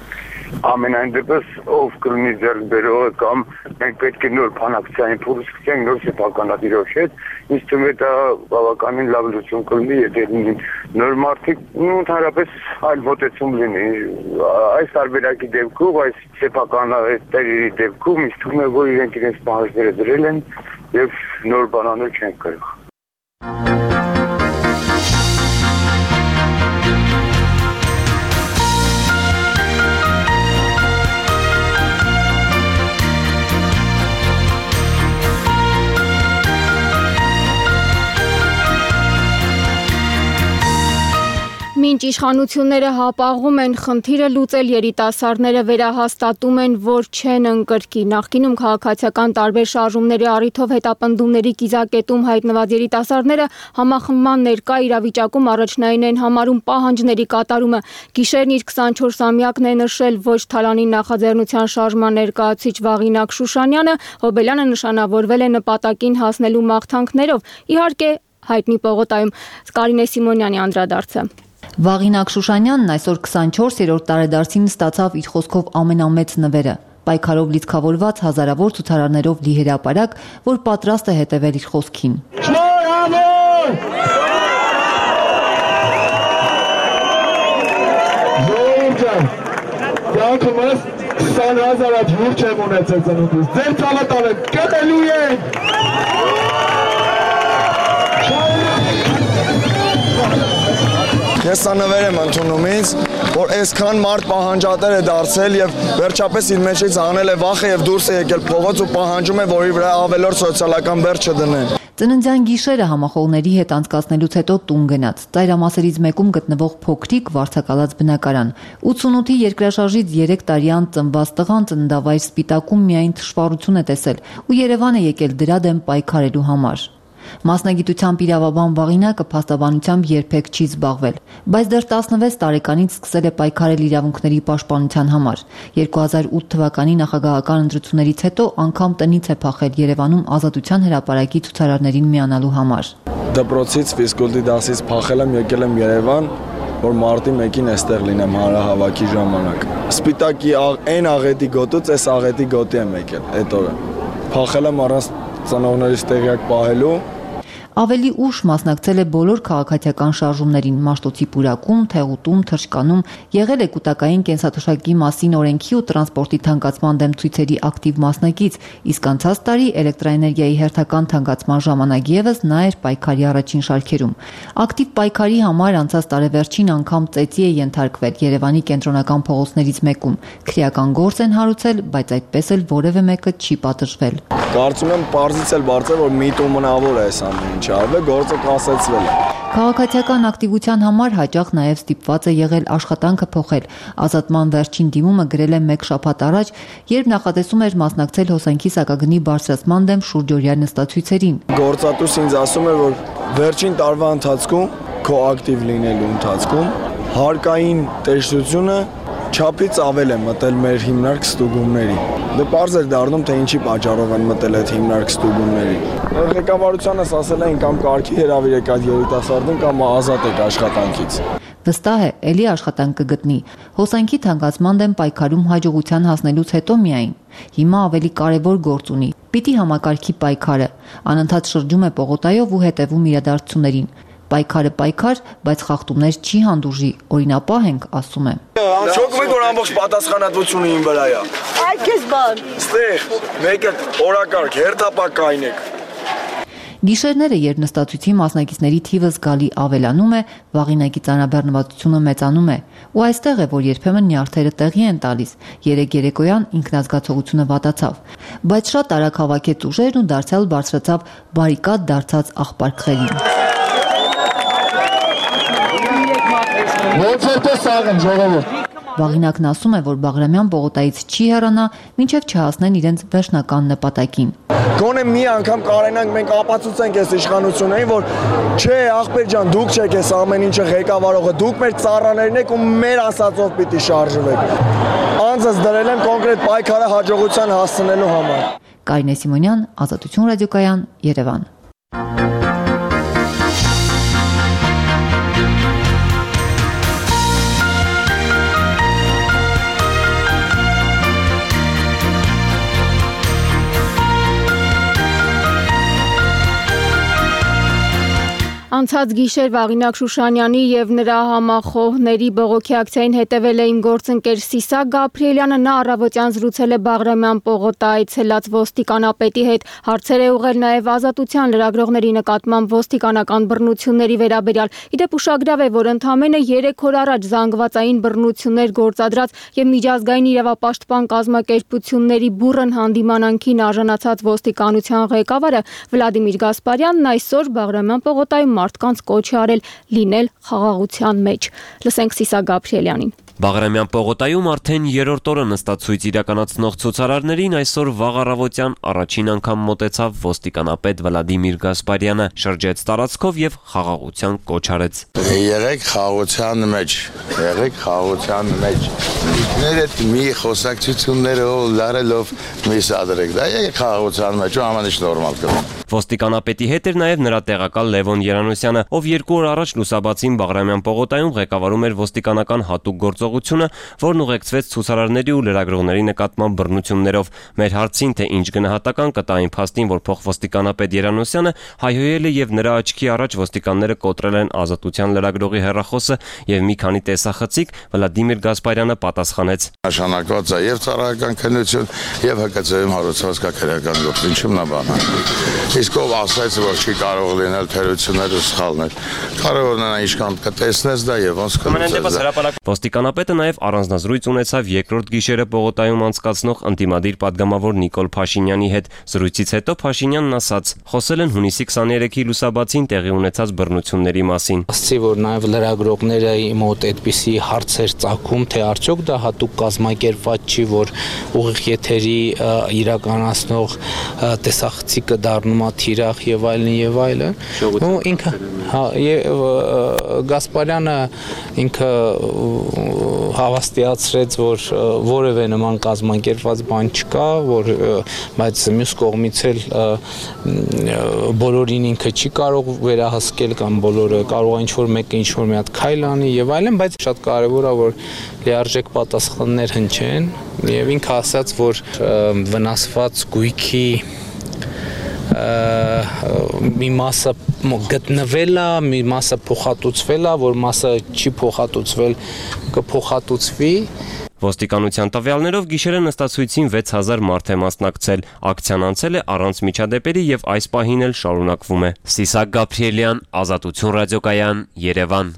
ամենայն դեպս ով կլինի ձեռք բերողը կամ մենք պետք է նոր բանակցային փուլ սկսենք նոր սեփականատիրոջ հետ, ինձ թվում է դա բավականին լավ լուծում կլինի, եթե նոր մարդիկ ընդհանրապես այլ մոտեցում լինի։ Այս տարբերակի դեպքում, այս սեփականատերերի դեպքում ինձ թվում է, որ իրենք իրենց պահանջները դրել են եւ նոր բանաներ չեն կարող։
Մինչ իշխանությունները հապաղում են խնդիրը լուծել, երիտասարդները վերահաստատում են, որ չեն ընկրկի։ Նախկինում քաղաքացիական տարբեր շարժումների առիթով հետապնդումների կիզակետում հայտնված երիտասարդները համախմբման ներկա իրավիճակում առաջնային են համարում պահանջների կատարումը։ Գիշերն իր քսանչորսամյակն է նշել ոչ Թալանի նախաձեռնության շարժման ներկայացուցիչ Վաղինակ Շուշանյանը, Հոբելյանը նշանավորվել է նպատակին հասնելու մաղթանքներով։ Իհարկե, հայտնի պողոտայում Կարինե Սիմոնյանի անդրադարձը։
Վաղինակ Շուշանյանն այսօր քսանչորսերորդ տարեդարձին ստացավ իր խոսքով ամենամեծ նվերը։ Պայքարով լիցքավորված հազարավոր ցուցարարներով լի հրապարակ, որ պատրաստ է հետևել իր խոսքին։
Դակումս քսան հազար հյուր չեմ ունեցել ծնունդուս, ձեր ծալատանը կտելու են։
Ես սա նվեր եմ ընդունում ինձ, որ այսքան մարդ պահանջատեր է դարձել եւ վերջապես իր մեջից հանել է վախը եւ դուրս է եկել փողոց ու պահանջում է, որ իր վրա ավելորդ սոցիալական բեռ չդնեն։
Ծննդյան գիշերը համախոհների հետ անցկացնելուց հետո տուն գնաց։ Ծայրամասերից մեկում գտնվող փոքրիկ վարձակալած բնակարան։ ութսունութի երկրաշարժից երեք տարի անց ծնված տղան ծննդավայր Սպիտակում միայն թշվառություն է տեսել ու Երևան է եկել դրա դեմ պայքարելու համար։ Մասնագիտությամբ իրավաբան Վաղինակը փաստաբանությամբ երբեք չի զբաղվել, բայց դեռ տասնվեց տարեկանից սկսել է պայքարել իրավունքների պաշտպանության համար։ երկու հազար ութ թվականի նախագահական ընտրություններից հետո անգամ տնից է փախել Երևանում Ազատության հրապարակի ցուցարարներին միանալու համար։
Դպրոցից ֆիզկուլտի դասից փախել եմ, եկել եմ Երևան, որ մարտի մեկին էստեղ լինեմ հանրահավաքի ժամանակ։ Սպիտակի այն աղետի գոտուց այս աղետի գոտի եմ եկել այդ օրը։ Փախել եմ առանց ծնողներիս տեղյակ պահելու։
Ավելի ուշ մասնակցել է բոլոր քաղաքացիական շարժումներին՝ Մաշտոցի պուրակում, Թեղուտում, Թրջկանում, եղել է կൂട്ടակային կենսաթոշակի մասին օրենքի ու տրանսպորտի թանկացման դեմ ցույցերի ակտիվ մասնակից, իսկ անցած տարի էլեկտրաէներգիայի հերթական թանկացման ժամանակ ևս նա էր պայքարի առաջին շարքերում։ Ակտիվ պայքարի համար անցած տարեվերջին անգամ ծեծի է ենթարկվել Երևանի կենտրոնական փողոցներից մեկում։ Քրեական գործ են հարուցել, բայց այդպես էլ որևէ մեկը չի պատժվել։
Կարծում եմ պարզից էլ բարձր որ միտումնավոր է այս ամեն ինչը, արվել գործը կասեցվել է։
Քաղաքացիական ակտիվության համար հաճախ նաև ստիպված է եղել աշխատանքը փոխել։ Ազատման վերջին դիմումը գրել է մեկ շաբաթ առաջ, երբ նախատեսում էր մասնակցել հոսանքի սակագնի բարձրացման դեմ շուրջօրյա նստացույցերին։
Գործատուս ինձ ասում էր, որ վերջին տարվա ընթացքում, քո ակտիվ լինելու ընթացքում, հարկային տեսությունը չափից ավել է մտել մեր հիմնարկ ստուգումների։ Դե պարզ էր դառնում, թե ինչի պատճառով են մտել այդ հիմնարկ ստուգումների։ Ղեկավարությանս ասել էին կամ կարգի հրավիրեք այդ երիտասարդին կամ ազատեք աշխատանքից։
Վստահ է, ելի աշխատանք կգտնի։ Հոսանքի թանկացման դեմ պայքարում հաջողության հասնելուց հետո միայն հիմա ավելի կարևոր գործ ունի։ Պիտի համակարգի պայքարը։ Անընդհատ շրջում է պողոտայով ու հետևում իրադարձություններին։ Պայքարը պայքար, բայց խախտումներ չի հանդուրժի, օրինապահ ենք, ասում է։
Շոկում եք, որ ամբողջ պատասխանատվությունը իմ վրա է։
Այդ քեզ բան։
Ստեղ մեկը օրակարգ հերթապակային եք։
Գիշերները, երբ նստացույցի մասնակիցների թիվը զգալի ավելանում է, Վաղինակի ծանրաբեռնվածությունը մեծանում է, ու այստեղ է, որ երբեմն նյարդերը տեղի են տալիս։ Երեկ երեկոյան ինքնազգացողությունը վատացավ, բայց շատ արագ հավաքեց ուժերն ու դարձյալ բարձրացավ բարիկադ դարձած աղբարկղերին։
Ոնց է տեսաղ եմ ժողովուրդ։
Վաղինակն ասում է, որ Բաղրամյան պողոտայից չի հեռանա, մինչև չհասնեն իրենց վերջնական նպատակին։
Գոնե մի անգամ կարենանք մենք ապացուցենք այս իշխանություններին, որ չէ, ախպեր ջան, դուք չեք այս ամեն ինչը ղեկավարողը, դուք մեր ծառաներն եք ու մեր ասածով պիտի շարժվեք։ Անձս դրել եմ կոնկրետ պայքարը հաջողության հասցնելու համար։
Կարինե Սիմոնյան, Ազատություն ռադիոկայան, Երևան։
Անցած գիշեր Վաղինակ Շուշանյանի եւ նրա համախոհների բողոքի ակցիային հետևել է իմ գործընկեր Սիսակ Գաբրիելյանը, նա առավոտյան զրուցել է Բաղրամյան պողոտա այցելած ոստիկանապետի հետ, հարցեր է ուղղել նաեւ ազատության լրագրողների նկատմամբ ոստիկանական բռնությունների վերաբերյալ։ Իդեպ ուշագրավ է, որ ընդամենը երեք օր առաջ զանգվածային բռնություններ գործադրած եւ միջազգային իրավապաշտպան կազմակերպությունների բուռն հանդիմանանքին արժանացած ոստիկանության ղեկավարը Վլադիմիր Գասպարյանն այսօր Բաղրամյան պողոտայում մարդկանց կոչ է արել լինել խաղաղության մեջ։ Լսենք Սիսակ Գաբրիելյանին։
Բաղրամյան պողոտայում արդեն երրորդ օրը նստացույց իրականացնող ցուցարարներին այսօր վաղ առավոտյան առաջին անգամ մոտեցավ ոստիկանապետ Վլադիմիր Գասպարյանը, շրջեց տարածքով եւ խաղաղության կոչ արեց։
Եղեք խաղաղության մեջ, եղեք խաղաղության մեջ։ Ներետ մի խոսակցություններով լարելով մի սադրեք, դա եղեք խաղաղության մեջ, ու ամենից նորմալ կլինի։
Ոստիկանապետի հետ էր նաև նրա տեղակալ Լևոն Երանոսյանը, ով երկու օր առաջ լուսաբացին Բաղրամյան պողոտայում ղեկավարում էր ոստիկանական հատուկ գործողությունը, որն ուղեկցվեց ցուցարարների ու լրագրողների նկատմամբ բռնություններով։ Մեր հարցին, թե ինչ գնահատական կտա այն փաստին, որ փոխոստիկանապետ Երանոսյանը հայհոյել է եւ նրա աչքի առաջ ոստիկանները կոտրել են ազատության լրագրողի հեռախոսը եւ մի քանի տեսախցիկ, Վլադիմիր Գասպարյանը պատասխանեց.
Նշանակված է եւ ծառայական քննություն եւ հակացիում հարուցված քրեական գործ, ինչու՞ նա բանա։ Իսկ ով ասաց, որ չի կարող լինել թերություններ ու սխալներ։ Կարող է նա ինչքան կտեսնես դա եւ ոնց կլուծես։
Ոստիկանապետը նաև առանձնազրույց ունեցավ երկրորդ գիշերը պողոտայում անցկացնող ընդդիմադիր падգամավոր Նիկոլ Փաշինյանի հետ։ Զրույցից հետո Փաշինյանն ասաց. խոսել են հունիսի քսաներեքի լուսաբացին տեղի ունեցած բռնությունների մասին։
Ասացի, որ նաև լրագրողները մոտ այդպիսի հարցեր ծագում, թե արդյոք դա հատուկ կազմակերպված չի, որ ուղիղ եթերի իրականացնող տեսախցիկը դառնում է թիրախ եւ այլն եւ այլն։ Ու ինքը հա Գասպարյանը ինքը հավաստիացրեց, որ որևէ նման կազմակերպված բան չկա, որ բայց մյուս կողմից էլ բոլորին ինքը չի կարող վերահսկել կամ բոլորը կարող է ինչ-որ մեկը ինչ-որ մի հատ քայլ անի եւ այլն, բայց շատ կարեւոր է, որ լիարժեք պատասխաններ հնչեն եւ ինքը ասաց, որ վնասված գույքի մի մասը գտնվել է, մի մասը փոխհատուցվել է, որ մասը չի փոխհատուցվել, կփոխհատուցվի։
Ոստիկանության տվյալներով գիշերը նստացույցին վեց հազար մարդ է մասնակցել։ Ակցիան անցել է առանց միջադեպերի եւ այս պահին էլ շարունակվում է։ Սիսակ Գաբրիելյան, Ազատություն ռադիոկայան, Երևան։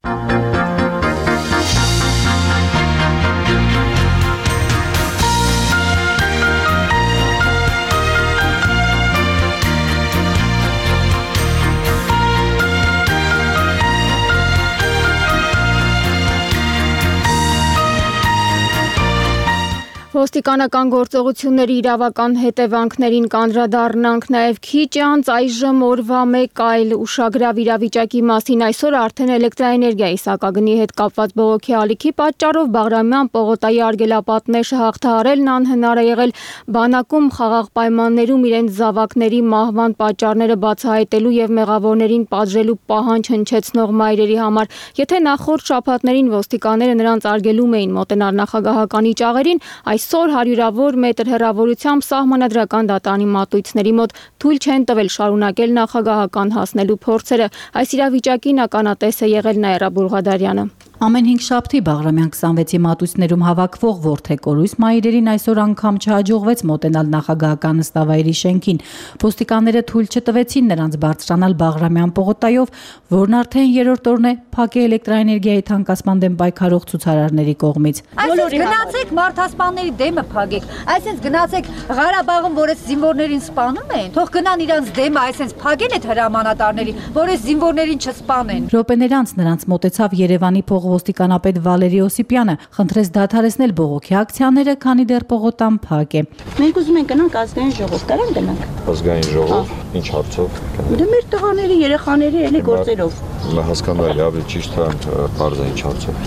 Ոստիկանական գործողությունների իրավական հետևանքներին կանդրադառնանք նաև քիչ անց այժմ օրվա մեկ այլ ուշագրավ իրավիճակի մասին այսօր արդեն էլեկտրաէներգիայի սակագնի հետ կապված բողոքի ալիքի պատճառով Բաղրամյան պողոտայի արգելապատնեշը հաղթահարելն անհնար է եղել բանակում խաղաղ պայմաններում իրենց զավակների մահվան պատճառները բացահայտելու եւ մեղավորներին պատժելու պահանջ հնչեցնող մայրերի համար։ Եթե նախորդ շաբաթներին ոստիկանները նրանց արգելում էին մոտենալ նախագահականի ճաղերին, այսօր հարյուրավոր մետր հեռավորությամբ սահմանադրական դատանի մատույցների մոտ թույլ չեն տվել շարունակել նախագահական հասնելու փորձերը։ Այս իրավիճակին ականատես է եղել Նաիրա Բուրղադարյանը։
Ամեն հինգշաբթի Բաղրամյան քսանվեցի մատույցներում հավաքվող Ворթեկորույս մայրերին այսօր անգամ չհաջողվեց մոտենալ նախագահական նստավայրի շենքին։ Ոստիկանները թույլ չտվեցին նրանց բարձրանալ Բաղրամյան պողոտայով, որն արդեն երրորդ օրն է փակե էլեկտրաէներգիայի թանկացման դեմ պայքարող ցուցարարների կողմից։
Այսինքն գնացեք մարդասպանների դեմը փակեք, այսինքն գնացեք Ղարաբաղում, որ այս զինվորներին սպանում են, թող գնան իրանց դեմը, այսինքն փակեն այդ հրամանատարների, որ այս զինվորներին չսպանեն։
Րոպեներ անց նրանց մոտեցավ Երևանի փոխոստիկանապետ Վալերի Օսիպյանը, խնդրեց դադարեցնել բողոքի ակցիաները, քանի դեռ պողոտան փակ է։
Մենք ուզում ենք գնանք ազգային ժողով, կարա՞նք գնանք։
Ազգային ժողով, ինչ հարցով գնանք։
Դե մեր տղաների, երեխաների էլի գործերով։
Հասկանալի, ավելի ճիշտ է, բարձր ինչ հարցով։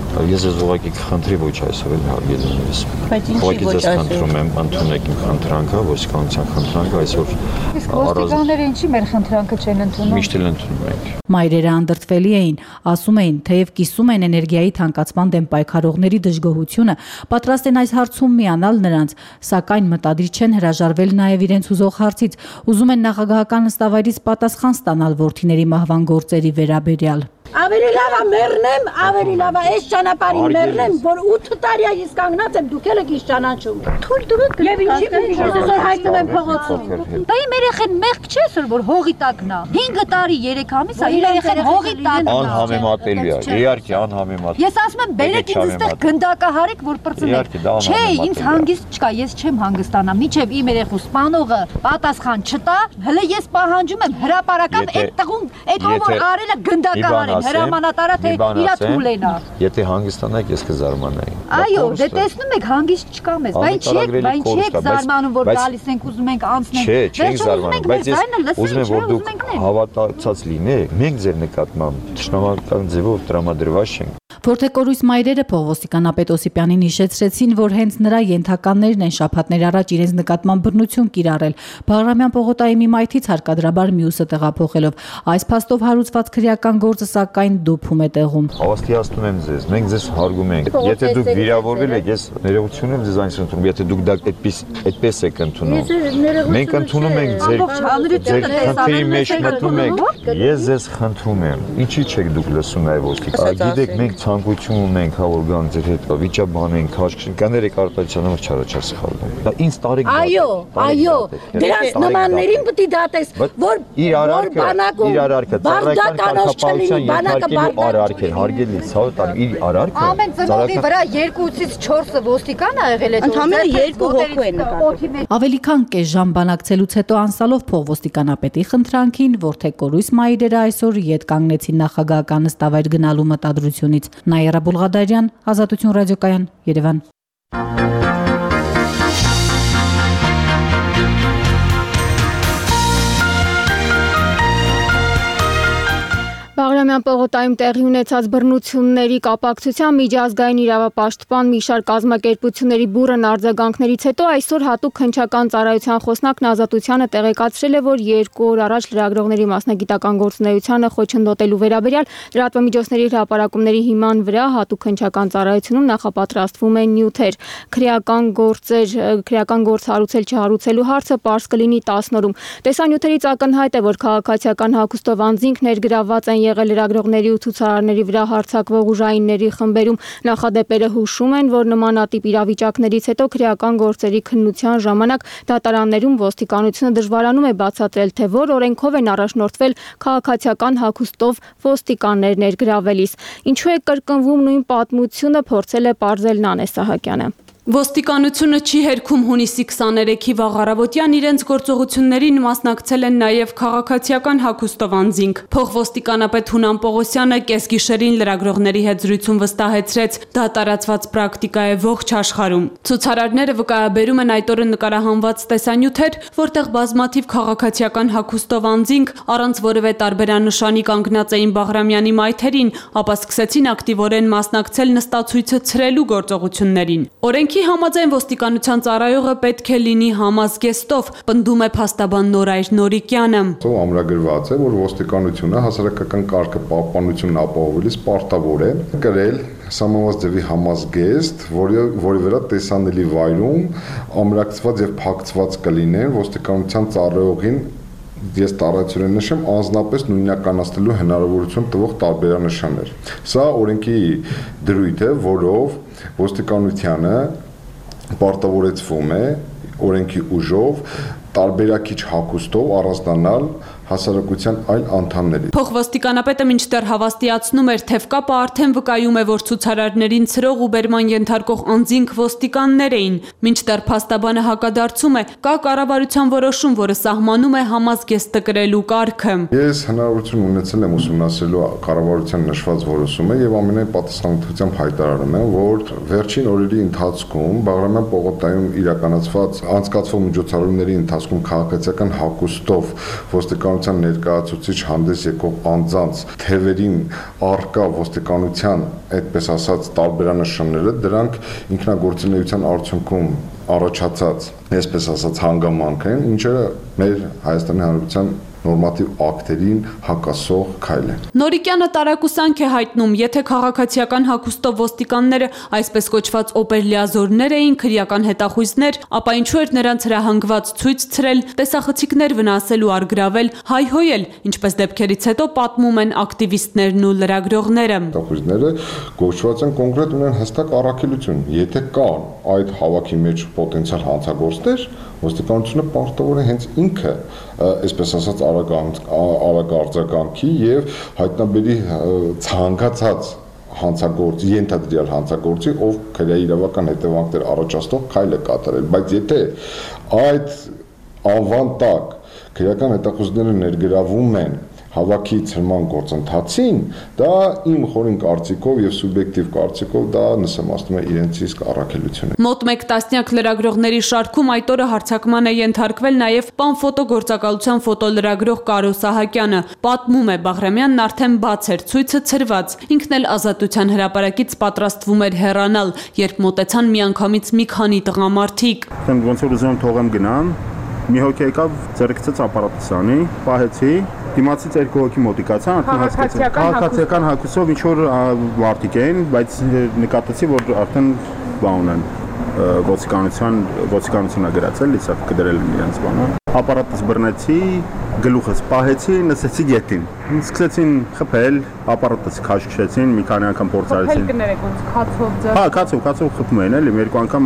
Ես ես ուղղակի կխնդրի ոչ այսօր էլ հարգելուներս։
Բայց ինչի ոչ այսօր։
Խնդրում եմ ընդունեք իմ խնդրանքը, ոստիկանության խնդրանքը այսօր։
Իսկ ոստիկանները ինչի մեր խնդրանքը չեն ընդունում։
Միշտ էլ ընդունում ենք։
Մայրերը անդրդվելի էին, ասում էին, թեև կիսում են էներգիայի թանկացման դեմ պայքարողների դժգոհությունը, պատրաստ են այս հարցում միանալ նրանց, սակայն մտադիր չեն հրաժարվել նաև իրենց ուզող հարցից, ուզում են նախագահական նստավայրից պատասխան ստանալ որդիների մահվան գործերի վերաբերյալ։
Ավելի լավ է մեռնեմ, ավելի լավ է այս ճանապարհին մեռնեմ, որ ութ տարի է ես կանգնած եմ, դուք ել եք իշ ճանաչում։ Թույլ տվեք։ Եվ ինչի՞ այսօր հայտնում եմ փողոցում։
Դա իմ երեխեն մեղք չէ, սր որ հողի տակն է։ հինգ տարի երեք ամիս է, իր երեխեն հողի տակն է։
Անհամեմատելի է, իհարկե անհամեմատելի։
Ես ասում եմ, բերեք ինձ այստեղ գնդակահարեք, որ պրծնեք։ Չէ, ինձ հանգիստ չկա, ես չեմ հանգստանա, միչև իմ երեխու սպանողը պատասխան չտա, հələ ես պահանջում եմ հրապարական այդ տղուն, այդ ով արելը գնդակահարեք։ Հրամանատարը թե իրա թուլենա։
Եթե հանգստանաք, ես կզարմանայի։
Այո, դե տեսնում եք հանգիստ չկա մեզ, բայց չեք, բայց չեք զարմանում, որ գալիս ենք ուզում ենք անցնենք։
Չէ, չենք զարմանում, բայց ես ուզում եմ, որ դուք հավատացած լինեք, մենք ձեր նկատմամբ ճշտամարական ձևով տրամադրված չենք։
Ֆորթեկորույս մայրերը փողոստիկանապետ Օսիպյանին հիշեցրեցին, որ հենց նրա ենթականներն են շաբաթներ առաջ իրենց նկատմամբ բռնություն կիրառել, Բաղրամյան պողոտայի մի մայթից հարկադրաբար մյուսը տեղափոխելով։ Այս փաստով հարուցված քրեական գործը սակայն դուփում է տեղում։
Հավաստիացնում եմ ձեզ, մենք ձեզ հարգում ենք։ Եթե դուք վիրավորվել եք, ես ներողություն եմ ձեզ այնպես ընդունում, եթե դուք դա այդպես այդպես եք ընդունում։ Մենք ընդունում ենք ձեր քննի մեջ մտնում եք։ Ես ձեզ խնդրում եմ, ինչի՞ չեք դուք լսում այ ոստիկան։ Գիտեք, մենք ցանկություն ունենք, հա որ գան ձեր հետ վիճաբանենք, հաշվին կաներեք արտադրության համար չարաչար սխալվում։ Դա ինձ տարեք։
Այո, այո, դրանց նմաններին պետք է դատես, որ
իր արարքը, իր արարքը ծառայական կարգապահության ենթարկելու արարք է, հարգելի, ցավոտ իր արարքը։
Ամեն ծնողի վրա երկուից չորսը ոստիկան ա եղել է։
Ընդհանրապես երկու հոգու են նկատել։
Ավելի քան կես ժամ բանակցելուց հետո անցալով փողոստիկանապետի խնդրանքին, Ֆորթեկորույս մայրերը այսօր ետ կանգնեցին նախագահական նստավայր գնալու մտադրությունից։ Նաիրա Բուլղադարյան, Ազատություն ռադիոկայան, Երևան։
Բաղրամյան պողոտայում տեղի ունեցած բռնությունների կապակցությամբ միջազգային իրավապաշտպան մի շարք կազմակերպությունների բուռն արձագանքներից հետո այսօր հատուկ հնչական ծառայության խոսնակն Ազատությանը տեղեկացրել է, որ երկու օր առաջ լրագրողների մասնագիտական գործունեությանը խոչընդոտելու վերաբերյալ լրատվամիջոցների հրապարակումների հիման վրա հատուկ հնչական ծառայությունում նախապատրաստվում են նյութեր։ Քրեական գործեր, քրեական գործ հարուցել չհարուցելու հարցը պարզ կլինի տասն օրում։ Տեսանյութերից ակնհայտ է, որ քաղաքացիական հագուստով անձինք ներգրավված են եղել լրագրողների ու ցուցարարների վրա հարձակվող ուժայինների խմբերում։ Նախադեպերը հուշում են, որ նմանատիպ իրավիճակներից հետո քրեական գործերի քննության ժամանակ դատարաններում ոստիկանությունը դժվարանում է բացատրել, թե որ օրենքով են առաջնորդվել քաղաքացիական հագուստով ոստիկաններ ներգրավելիս։ Ինչու է կրկնվում նույն պատմությունը, փորձել է պարզել Նանե Սահակյանը։
Ոստիկանությունը չի հերքում հունիսի քսաներեքի վաղ առավոտյան իրենց գործողություններին մասնակցել են նաև քաղաքացիական հագուստով անձինք։ Փոխոստիկանապետ Հունան Պողոսյանը կեսգիշերին լրագրողների հետ զրույցում վստահեցրեց, դա տարածված պրակտիկա է ողջ աշխարհում։ Ցուցարարները վկայաբերում են այդ օրը նկարահանված տեսանյութեր, որտեղ բազմաթիվ քաղաքացիական հագուստով անձինք առանց որևէ տարբերանշանի կանգնած էին Բաղրամյանի մայթերին, ապա սկսեցին ակտիվորեն մասնակցել նստացույցը ցրելու գործողություններին։ Օրենքի համաձայն ոստիկանության ծառայողը պետք է լինի համազգեստով, պնդում է փաստաբան Նորայր Նորիկյանը։
Ամրագրված է, որ ոստիկանությունը հասարակական կարգը պահպանությունն ապահովելիս պարտավոր է կրել սահմանված ձևի համազգեստ, որի որի վրա տեսանելի վայրում ամրագրված եւ փակցված կլինեն ոստիկանության ծառայողին ես տարածորեն նշեմ անձնապես նույնականացնելու հնարավորություն տվող տարբերանշաններ։ Սա օրենքի դրույթ է, որով ոստիկանությանը պարտավորեցվում է օրենքի ուժով տարբերակիչ հագուստով առանձնանալ հասարակության այլ անդամների։
Փոխոստիկանապետը մինչդեռ հավաստիացնում էր, թե կապը արդեն վկայում է, որ ցուցարարներին ցրող ու բերման ենթարկող անձինք ոստիկաններ էին, մինչդեռ փաստաբանը հակադարձում է, կա կառավարության որոշում, որը սահմանում է համազգեստը կրելու կարգը։
Ես հնարավորություն ունեցել եմ ուսումնասիրելու կառավարության նշված որոշումը եւ ամենայն պատասխանատվությամբ հայտարարում եմ, որ վերջին օրերի ընթացքում Բաղրամյան պողոտայում իրականացված անցկացվող միջոցառումների ընթացքում քաղաքացիական հագուստով ոստիկան ոստիկանության ներկայացուցիչ հանդես եկող անձանց թևերին արկա ոստիկանության այդպես ասած տարբերանշանները, դրանք ինքնագործունեության արդյունքում առաջացած, այսպես ասած հանգամանք են, ինչը մեր Հայաստանի Հանրապետության նորմատիվ ակտերին հակասող քայլ է։
Նորիկյանը տարակուսանք է հայտնում, եթե քաղաքացիական հագուստով ոստիկանները այսպես կոչված օպերլիազորներ էին, քրեական հետախույզներ, ապա ինչու էր նրանց հրահանգված ցույց ցրել, տեսախցիկներ վնասել ու արգրավել, հայհոյել, ինչպես դեպքերից հետո պատմում են ակտիվիստներն ու լրագրողները։
Հետախույզները կոչված են կոնկրետ ունեն հստակ առաքելություն, եթե կան այդ հավաքի մեջ պոտենցիալ հանցագործներ, ոստիկանությունը պարտավոր է հենց ինքը, այսպես ասած, արագարձականքի եւ հայտնաբերի ցանկացած հանցագործ, ենթադրյալ հանցագործի, ով քրեայի իրավական հետևանքներ առաջացնող քայլ է կատարել, բայց եթե այդ անվան տակ քրեական հետախուզները ներգրավում են հավաքի ցրման գործընթացին, դա իմ խորին կարծիքով եւ սուբյեկտիվ կարծիքով դա նսեմացնում է իրենց իսկ առաքելությունը։
Մոտ մեկ տասնյակ լրագրողների շարքում այդ օրը հարձակման է ենթարկվել նաեւ պանֆոտոգործակալության ֆոտոլրագրող Կարո Սահակյանը։ Պատմում է, Բաղրամյանն արդեն բաց էր, ցույցը ցրված։ Ինքն էլ Ազատության հրապարակից պատրաստվում էր հեռանալ, երբ մոտեցան միանգամից մի քանի տղամարդիկ։
Ոնց որ ուզում տողեմ գնամ, մի հոգի եկավ, ձեռքցեց ապարատուսանի, պահեցի, դիմացից երկու հոգի մոտիկացան, արդեն հասկացա, քաղաքացիական հագուստով ինչ որ մարդիկ էին, բայց նկատեցի, որ արդեն բան ունեն, ոստիկանության, ոստիկանությունն է գրացել, լիսա կդրել իրենց բանը։ Ապարատս բռնեցի, գլուխս պահեցի, նստեցի գետին։ Սկսեցին խփել, ապարատս քաշքշեցին, մի քանի անգամ փորձարեցին։
Խփել կներեք ոնց քացով ձեռ։
Հա, քացով, քացով խփում են, էլի, երկու անգամ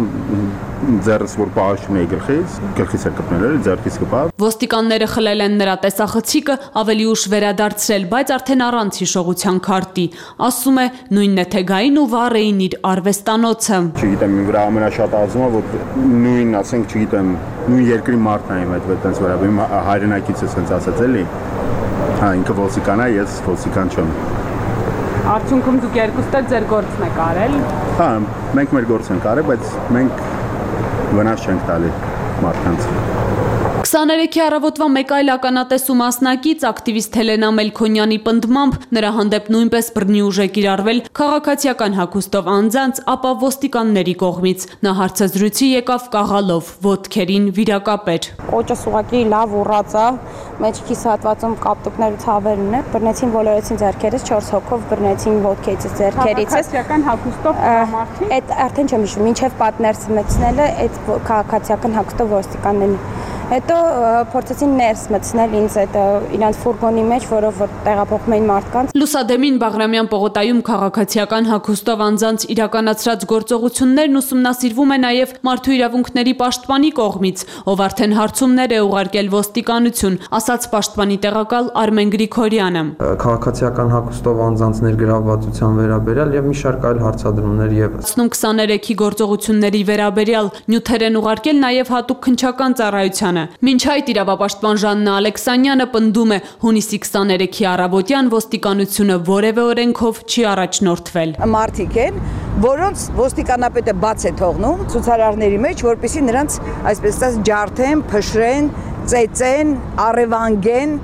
ձեռս որ պահաշում էի գլխից, գլխից էր կպնել, էլի, ձեռքից կպավ։
Ոստիկանները խլել են նրա տեսախցիկը, ավելի ուշ վերադարձրել, բայց արդեն առանց հիշողության քարտի։ Ասում է, նույնն է թե գային ու վառ էին իր արվեստանոցը։
Չգիտեմ, իմ վրա ամենաշատը ասում է, որ նույն, ասենք, չգիտեմ, նույն երկրի մարդն եմ այդ այդպես վերաբերում հայրենակից է ասենց ասած էլի։ Հա, ինքը ոստիկան է, ես ոստիկան չեմ։
Արդյունքում դուք երկուստ էլ ձեր գործն եք արել։
Հա, մենք մեր գործն ենք արել, բայց մենք վնաս չենք տալի մարդկանց։
քսաներեքի առավոտվա մեկ այլ ականատես ու մասնակից ակտիվիստ Հելենա Մելքոնյանի պնդմամբ նրա հանդեպ նույնպես բռնի ուժ է կիրառվել քաղաքացիական հագուստով անձանց, ապա ոստիկանների կողմից։ Նա հարցազրույցի եկավ կաղալով, ոտքերին վիրակապ էր։
Կոճս ուղղակի լավ ուռած է, մեջքիս հատվածում կապտուկներ ու ցավեր ունի, բռնեցին ոլորեցին ձեռքերից, չորս հոգով բռնեցին ոտքերից, ձեռքերից։
Քաղաքացիական հագուստով մարդիկ։
Այդ արդեն չեմ հիշում, մինչև պատներս մտցնելը այդ քաղաքացիական հագուստով ոստիկաններին։ Հետո փորձեցին ներս մտցնել ինձ այդ իրանց ֆուրգոնի մեջ, որով որ տեղափոխում էին մարդկանց։
Լուսադեմին Բաղրամյան պողոտայում քաղաքացիական հագուստով անձանց իրականացրած գործողություններն ուսումնասիրվում է նաև մարդու իրավունքների պաշտպանի կողմից, ով արդեն հարցումներ է ուղարկել ոստիկանություն, ասաց պաշտպանի տեղակալ Արմեն Գրիգորյանը։
Քաղաքացիական հագուստով անձանց ներգրավվածության վերաբերյալ եւ մի շարք այլ հարցադրումներ եւս։
քսաներեքի գործողությունների վերաբերյալ նյութեր են ուղարկել նաև հատուկ քննչական ծառայությանը։ Մինչ այդ իրավապաշտպան Ժաննա Ալեքսանյանը պնդում է, հունիսի քսաներեքի առավոտյան ոստիկանությունը որևէ օրենքով չի առաջնորդվել։
Մարդիկ են, որոնց ոստիկանապետը բաց է թողնում ցուցարարների մեջ, որպեսզի նրանց այսպես ասած ջարդեն, փշրեն, ծեծեն, առևանգեն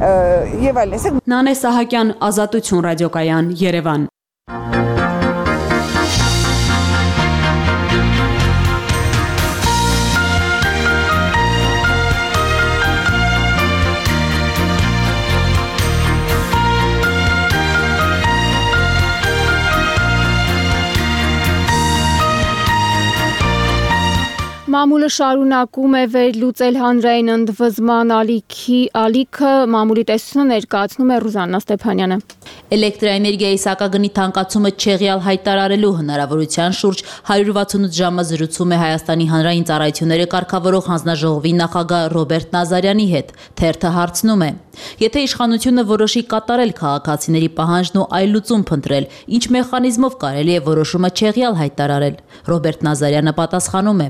եւ այլն։
Նանե Սահակյան, Ազատություն ռադիոկայան, Երևան։
Մամուլը շարունակում է վերլուծել հանրային ընդվզման ալիքի ալիքը, մամուլի տեսությունը ներկայացնում է Ռուզաննա Ստեփանյանը։
Էլեկտրաէներգիայի սակագնի թանկացումը չեղյալ հայտարարելու հնարավորության շուրջ հարյուր վաթսունութ ժամը զրուցում է Հայաստանի հանրային ծառայությունները կարգավորող հանձնաժողովի նախագահ Ռոբերտ Նազարյանի հետ։ Թերթը հարցնում է. Եթե իշխանությունը որոշի կատարել քաղաքացիների պահանջն ու այլ լուծում փնտրել, ինչ մեխանիզմով կարելի է որոշումը չեղյալ հայտարարել։ Ռոբերտ Նազարյանը պատասխանում է.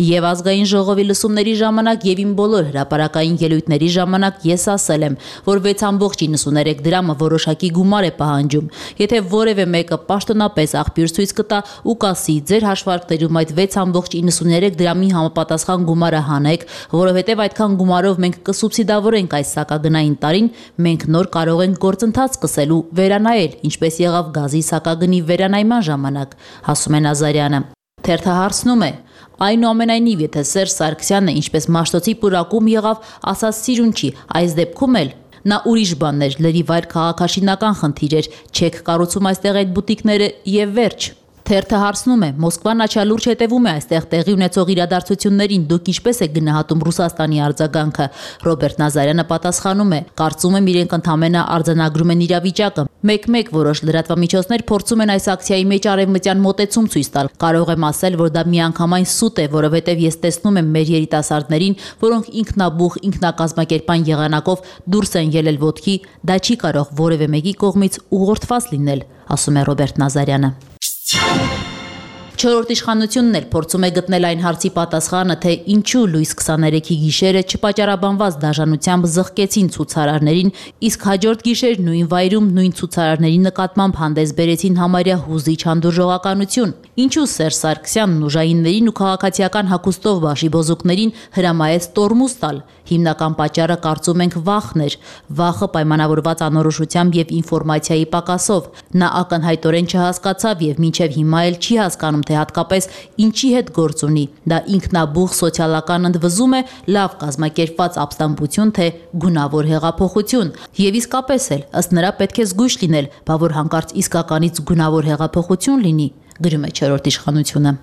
Եվ ազգային ժողովի լսումների ժամանակ եւ իմ բոլոր հրապարակային ելույթների ժամանակ ես ասել եմ, որ վեց ամբողջ իննսուներեք դրամը որոշակի գումար է պահանջում։ Եթե որևէ մեկը պաշտոնապես աղբյուր ցույց կտա ու կասի ձեր հաշվարկներում այդ վեց ամբողջ իննսուներեք դրամի համապատասխան գումարը հանեք, որովհետեւ այդքան գումարով մենք կսուբսիդավորենք այս սակագնային տարին, մենք նոր կարող ենք գործընթաց սկսել ու վերանայել, ինչպես եղավ գազի սակագնի վերանայման ժամանակ, ասում է Նազարյանը։ Թերթը հարցնում է. Այնուամենայնիվ, եթե Սերժ Սարգսյանը, ինչպես Մաշտոցի պուրակում եղավ, ասած սիրուն չի, այս դեպքում էլ նա ուրիշ բաններ, լրիվ այլ քաղաքաշինական խնդիր էր, չեք կառուցում այստեղ այդ բուտիկները եւ վերջ։ Թերթը հարցնում է. Մոսկվան աչալուրջ հետևում է այստեղ տեղի ունեցող իրադարձություններին, դուք ինչպես եք գնահատում Ռուսաստանի արձագանքը։ Ռոբերտ Նազարյանը պատասխանում է. Կարծում եմ իրենք ընդամենը արձանագրում են իրավիճակը։ Մեկ-մեկ որոշ լրատվամիջոցներ փորձում են այս ակցիայի մեջ արևմտյան մոտեցում ցույց տալ։ Կարող եմ ասել, որ դա միանգամայն սուտ է, որովհետև ես տեսնում եմ մեր երիտասարդներին, որոնք ինքնաբուխ, ինքնակազմակերպան եղանակով դուրս են ելել ոտքի, դա չի կարող որևէ մեկի կողմից ուղղորդված լինել, ասում է Ռոբերտ Նազարյանը։ Չորրորդ իշխանությունն էլ փորձում է գտնել այն հարցի պատասխանը, թե ինչու լույս քսաներեքի գիշերը չպատճառաբանված դաժանությամբ զղկեցին ցուցարարներին, իսկ հաջորդ գիշեր նույն վայրում նույն ցուցարարների նկատմամբ հանդես բերեցին համարյա հուզիչ հանդուրժողականություն։ Ինչու Սերժ Սարգսյանն ուժայիններին ու քաղաքացիական հագուստով բաշիբոզուկներին հրամայեց տորմուզ տալ։ Հիմնական պատճառը կարծում ենք վախն էր, վախը պայմանավորված անորոշությամբ եւ ինֆորմացիայի պակասով։ Նա ակնհայտորեն չհասկացավ եւ մինչեւ հիմա էլ չի հասկանում, թե հատկապես ինչի հետ գործ ունի։ Դա ինքնաբուխ սոցիալական ընդվզում է, լավ կազմակերպված ապստամբություն, թե գունավոր հեղափոխություն։ Եվ իսկապես էլ, ըստ նրա պետք է զգույշ լինել, բա որ հանկարծ իսկականից գունավոր հեղափոխություն լինի, գրում է չորրորդ իշխանությունը։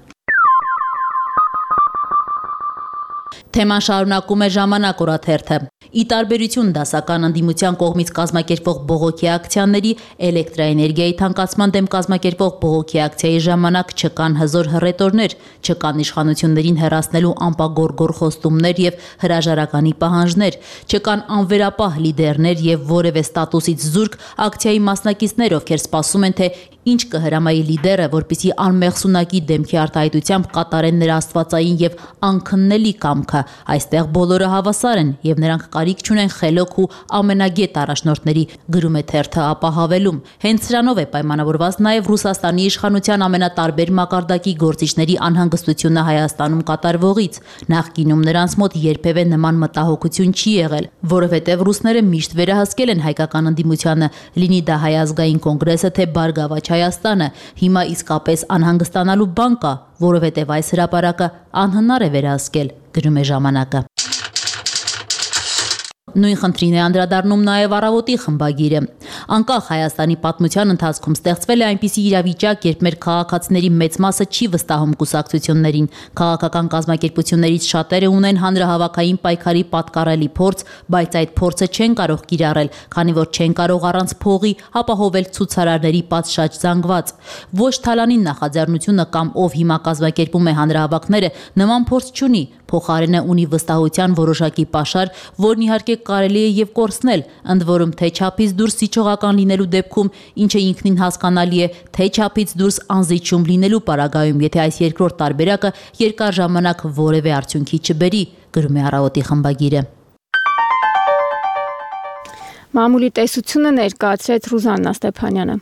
Թեման շարունակում է Ժամանակ օրաթերթը։ Ի տարբերություն դասական ընդդիմության կողմից կազմակերպվող բողոքի ակցիաների, էլեկտրաէներգիայի թանկացման դեմ կազմակերպվող բողոքի ակցիայի ժամանակ չկան հզոր հռետորներ, չկան իշխանություններին հեռացնելու անպագորգոր խոստումներ եւ հրաժարականի պահանջներ, չկան անվերապահ լիդերներ եւ որևէ ստատուսից զուրկ ակցիայի մասնակիցներ, ովքեր սպասում են, թե ինչ կհրամայի լիդերը, որպիսի անմեղսունակի դեմքի արտահայտությամբ կատարեն նրա աստվածային եւ անքննելի կամքը։ Այստեղ բոլորը հավասար են եւ նրանք կարիք չունեն խելոք ու ամենագետ առաջնորդների, գրում է թերթը ապահավելում։ Հենց սրանով է պայմանավորված նաեւ Ռուսաստանի իշխանության ամենատարբեր մակարդակի գործիչների անհանգստությունը Հայաստանում կատարվողից։ Նախկինում նրանց մոտ երբևէ նման մտահոգություն չի եղել, որովհետեւ ռուսները միշտ վերահսկել են հայկական ընդդիմությանը, լինի դա Հայ ազգային կոնգրեսը, թե Բարգավաճ Հայաստանը, հիմա իսկապես անհանգստանալու բան կա, որովհետև այս հրապարակը անհնար է վերահսկել, գրում է Ժամանակը։ Նույն խնդրին է անդրադառնում նաև Առավոտի խմբագիրը։ Անկախ Հայաստանի պատմության ընթացքում ստեղծվել է այնպիսի իրավիճակ, երբ մեր քաղաքացիների մեծ մասը չի վստահում կուսակցություններին։ Քաղաքական կազմակերպություններից շատերը ունեն հանրահավաքային պայքարի պատկառելի փորձ, բայց այդ փորձը չեն կարող կիրառել, քանի որ չեն կարող առանց փողի ապահովել ցուցարարների պատշաճ զանգված։ Ոչ Թալանի նախաձեռնությունը կամ ով հիմա կազմակերպում է հանրահավաքները նման փորձ չունի, փոխարենը ունի վստահության որոշակի պաշար, որն իհարկե կարելի է եւ կորցնել, ընդ որում թե չափից դուրս զիջողական լինելու դեպքում, ինչը ինքնին հասկանալի է, թե չափից դուրս անզիջում լինելու պարագայում, եթե այս երկրորդ տարբերակը երկար ժամանակ որևէ արդյունքի չբերի, գրում է Առավոտի խմբագիրը։
Մամուլի տեսությունը ներկայացրեց Ռուզաննա Ստեփանյանը։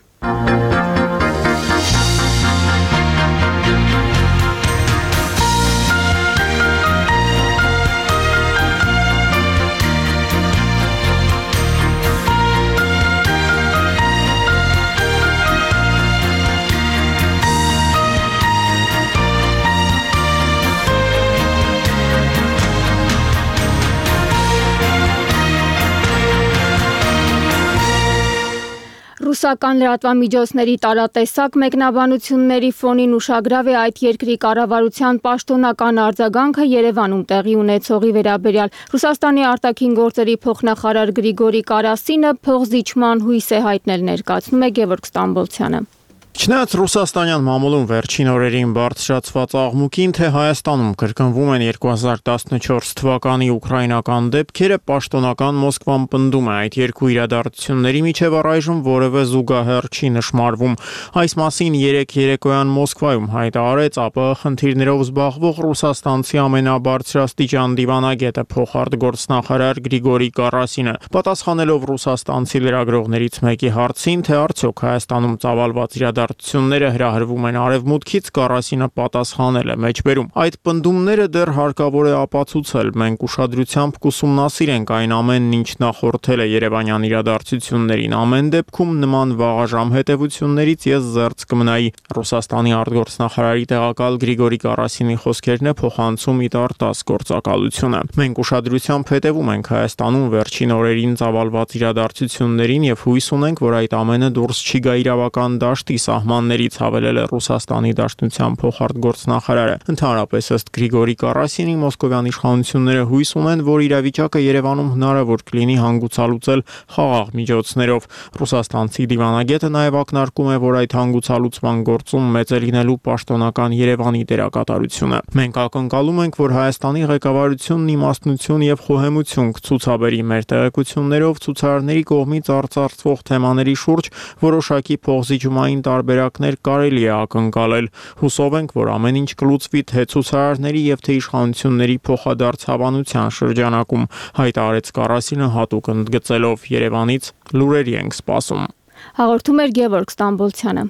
Ռուսական լրատվամիջոցների տարատեսակ մեկնաբանությունների ֆոնին ուշագրավ է այդ երկրի կառավարության պաշտոնական արձագանքը Երևանում տեղի ունեցողի վերաբերյալ։ Ռուսաստանի արտաքին գործերի փոխնախարար Գրիգորի Կարասինը փոխզիջման հույս է հայտնել, ներկայացնում է Գևորգ Ստամբոլցյանը։
Չնայած ռուսաստանյան մամուլում վերջին օրերին բարձրացված աղմուկին, թե Հայաստանում կրկնվում են երկու հազար տասնչորս թվականի ուկրաինական դեպքերը, պաշտոնական Մոսկվան պնդում է այդ երկու իրադարձությունների միջև առայժմ որևէ զուգահեռ չի նշմարվում։ Այս մասին երեկ երեկոյան Մոսկվայում հայտարարեց ԱՊՀ խնդիրներով զբաղվող ռուսաստանցի ամենաբարձրաստիճան դիվանագետը փոխարտգործնախարար Գրիգորի Կարասինը, պատասխանելով ռուսաստանցի լրագրողներից մեկի հարցին, թե արդյոք Հայաստանում ծավալված իրադարձությունները հրահրվում են արևմուտքից, Կարասինը պատասխանել է մեջբերում. Այդ պնդումները դեռ հարկավոր է ապացուցել, մենք ուշադրությամբ կուսումնասիրենք այն ամենն, ինչ նախորդել է երևանյան իրադարձություններին, ամեն դեպքում նման վաղաժամ հետևություններից ես զերծ կմնայի։ Ռուսաստանի արտգործնախարարի տեղակալ Գրիգորի Կարասինի խոսքերն է փոխանցում ԻՏԱՐ-տաս գործակալությունը։ Մենք ուշադրությամբ հետևում ենք Հայաստանում վերջին օրերին ծավալված իրադարձություններին եւ հույս ունենք, որ այդ ամենը դուրս չի գա իրավական դաշտի սահմաններից, հավելել է Ռուսաստանի Դաշնության փոխարտգործնախարարը։ Ընդհանրապես ըստ Գրիգորի Կարասինի, մոսկովյան իշխանությունները հույս ունեն, որ իրավիճակը Երևանում հնարավոր կլինի հանգուցալուծել խաղաղ միջոցներով։ Ռուսաստանցի դիվանագետը նաև ակնարկում է, որ այդ հանգուցալուծման գործում մեծ է լինելու պաշտոնական Երևանի դերակատարությունը։ Մենք ակնկալում ենք, որ Հայաստանի ղեկավարությունն իմաստնություն եւ խոհեմություն կցուցաբերի մեր տեղեկություններով ցուցարարների կողմից արծարծվող թեմաների շուրջ որոշակի փոխզիջումային տարբերակներ կարելի է ակնկալել։ Հուսով ենք, որ ամեն ինչ կլուծվի թե ցուցարարների եւ թե իշխանությունների փոխադարձ հավանության շրջանակում, հայտարարեց Կարասինը հատուկ ընդգծելով Երևանից լուրերի ենք սպասում։
Հաղորդում էր Գևորգ Ստամբոլցյանը։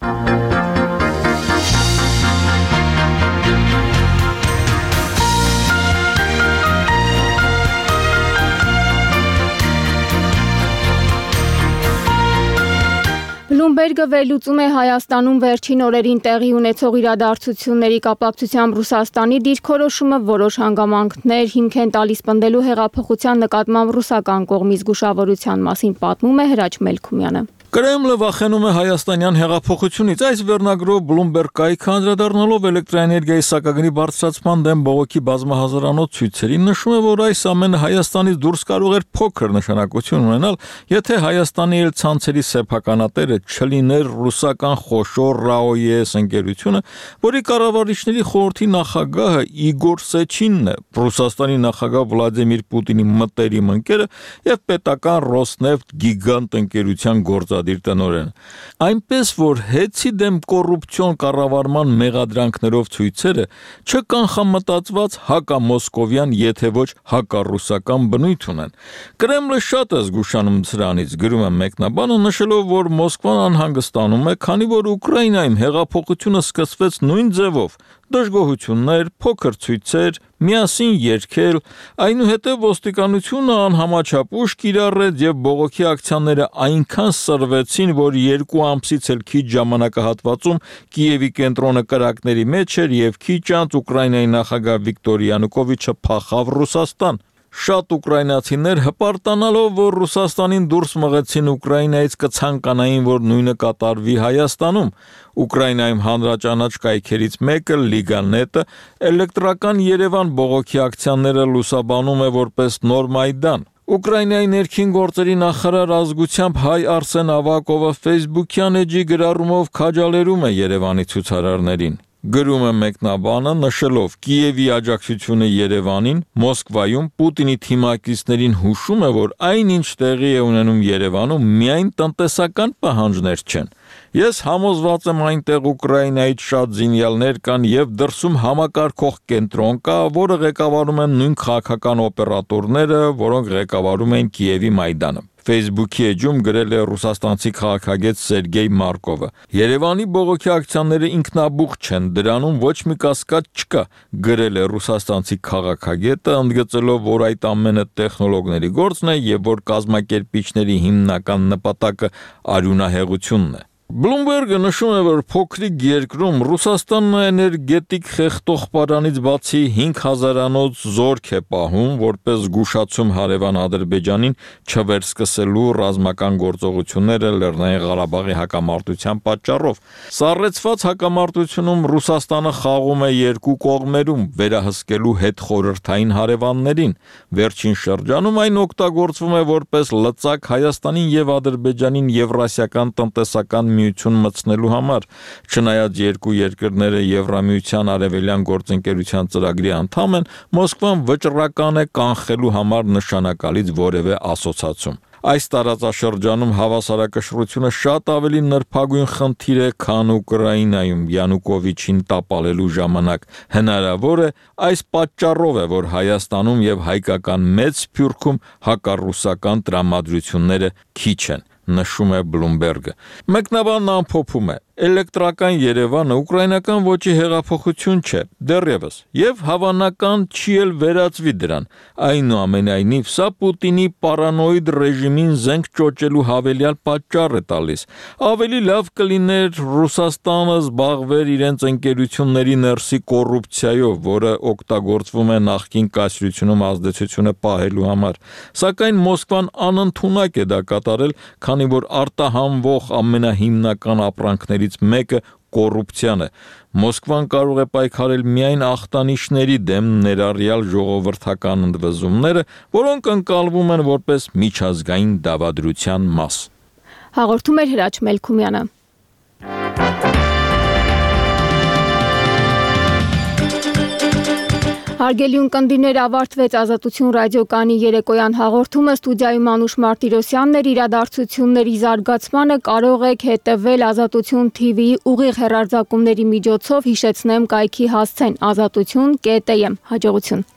Բլումբերգը վերլուծում է Հայաստանում վերջին օրերին տեղի ունեցող իրադարձությունների կապակցությամբ Ռուսաստանի դիրքորոշումը, որոշ հանգամանքներ հիմք են տալիս պնդելու հեղափոխության նկատմամբ ռուսական կողմի զգուշավորության մասին պատմում է Հրաչ Մելքումյանը։
Կրեմլը վախենում է հայաստանյան հեղափոխությունից։ Այս վերնագրով Bloomberg կայքը անդրադառնալով էլեկտրաէներգիայի սակագնի բարձրացման դեմ բողոքի բազմահազարանոց ցույցերին նշում է, որ այս ամենը Հայաստանից դուրս կարող էր փոքր նշանակություն ունենալ, եթե Հայաստանի էլ ցանցերի սեփականատերը չլիներ ռուսական խոշոր ՌԱՕ-ԵՍ ընկերությունը, որի կառավարիչների խորհրդի նախագահը Իգոր Սեչինն է, Ռուսաստանի նախագահ Վլադիմիր Պուտինի մտերիմ ընկերը եւ պետական Ռոսնեֆտ գիգանտ ընկերության գործադիր տնօրեն։ Այնպես որ հեծի դեմ կոռուպցիոն կառավարման մեղադրանքներով ցույցերը չկանխամտածված հակամոսկովյան, եթե ոչ հակառուսական բնույթ ունեն։ Կրեմլը շատ է զգուշանում սրանից, գրում է մեկնաբանը, նշելով, որ Մոսկվան անհանգստանում է, քանի որ Ուկրաինայում հեղափոխությունը սկսվեց նույն ձևով՝ դժգոհություններ, փոքր ցույցեր, միասին երգել, այնուհետև ոստիկանությունը անհամաչափ ուժ կիրառեց եւ բողոքի ակցիաները այնքան սրվեցին, որ երկու ամսից էլ քիչ ժամանակահատվածում Կիևի կենտրոնը կրակների մեջ էր եւ քիչ անց Ուկրաինայի նախագահ Վիկտոր Յանուկովիչը փախավ Ռուսաստան։ Շատ ուկրաինացիներ հպարտանալով, որ Ռուսաստանին դուրս մղեցին Ուկրաինայից, կցանկանային, որ նույնը կատարվի Հայաստանում։ Ուկրաինայում հանրաճանաչ կայքերից մեկը Լիգանետը էլեկտրական Երևան բողոքի ակցիաները լուսաբանում է որպես նոր Մայդան։ Ուկրաինայի ներքին գործերի նախարար ազգությամբ հայ Արսեն Ավակովը Facebook-յան էջի գրառումով քաջալերում է Երևանի ցուցարարներին։ Գրում է մեկնաբանը, նշելով Կիևի աջակցությունը Երևանին, Մոսկվայում Պուտինի թիմակիցներին հուշում է, որ այնինչ տեղի է ունենում Երևանում, միայն տնտեսական պահանջներ չեն։ Ես համոզված եմ այնտեղ Ուկրաինայից շատ զինյալներ կան եւ դրսում համակարգող կենտրոն կա, որը ղեկավարում են նույն քաղաքական օպերատորները, որոնք ղեկավարում են Կիևի Մայդանը։ Facebook-ի էջում գրել է ռուսաստանցի քաղաքագետ Սերգեյ Մարկովը։ Երևանի բողոքի ակցիաները ինքնաբուխ չեն, դրանում ոչ մի կասկած չկա, գրել է ռուսաստանցի քաղաքագետը, ընդգծելով, որ այդ ամենը տեխնոլոգների գործն է եւ որ կազմակերպիչների հիմնական նպատակը արյունահեղությունն է։ Bloomberg-ը նշում է, որ փոքրիկ երկրում Ռուսաստանն էներգետիկ խեղդող պարանից բացի հինգ հազարանոց զորք է պահում, որպես զգուշացում հարևան Ադրբեջանին չվերսկսելու ռազմական գործողությունները Լեռնային Ղարաբաղի հակամարտության պատճառով։ Սառեցված հակամարտությունում Ռուսաստանը խաղում է երկու կողմերում, վերահսկելու հետ խորհրդային հարևաններին։ Վերջին շրջանում այն օգտագործվում է որպես լծակ Հայաստանին եւ Ադրբեջանին Եվրասիական տնտեսական Եվրամիություն մտցնելու համար։ Չնայած երկու երկրները Եվրամիության արևելյան գործընկերության ծրագրի անդամ են, Մոսկվան վճռական է կանխելու համար նշանակալից որևէ ասոցացում։ Այս տարածաշրջանում հավասարակշռությունը շատ ավելի նրբագույն խնդիր է, քան Ուկրաինայում Յանուկովիչին տապալելու ժամանակ։ Հնարավոր է այս պատճառով է, որ Հայաստանում եւ հայկական Մեծ Սփյուռքում հակառուսական տրամադրությունները քիչ են, նշում է Bloomberg-ը։ Մեկնաբանն ամփոփում է. Էլեկտրական Երևանը ուկրաինական ոճի հեղափոխություն չէ, դեռևս, եւ հավանական չի էլ վերածվի դրան։ Այնուամենայնիվ, սա Պուտինի պարանոիդ ռեժիմին զենք ճոճելու հավելյալ պատճառ է տալիս։ Ավելի լավ կլիներ Ռուսաստանը զբաղվեր իրենց ընկերությունների ներսի կոռուպցիայով, որը օգտագործվում է նախկին կայսրությունում ազդեցությունը պահելու համար։ Սակայն Մոսկվան անընդունակ է դա կատարել, քանի որ արտահանվող ամենահիմնական ապրանքների մեկը կոռուպցիան է։ Մոսկվան կարող է պայքարել միայն ախտանիշների դեմ, ներառյալ ժողովրդական ընդվզումները, որոնք ընկալվում են որպես միջազգային դավադրության մաս։
Հաղորդում էր Հրաչ Մելքումյանը։ Հարգելի ունկնդիրներ, ավարտվեց Ազատություն ռադիոկայանի երեկոյան հաղորդումը, ստուդիայում Անուշ Մարտիրոսյանն էր, իրադարձությունների զարգացմանը կարող եք հետևել Ազատություն թի վիի ուղիղ հեռարձակումների միջոցով, հիշեցնեմ կայքի հասցեն ազատություն կետ էմ, հաջողություն։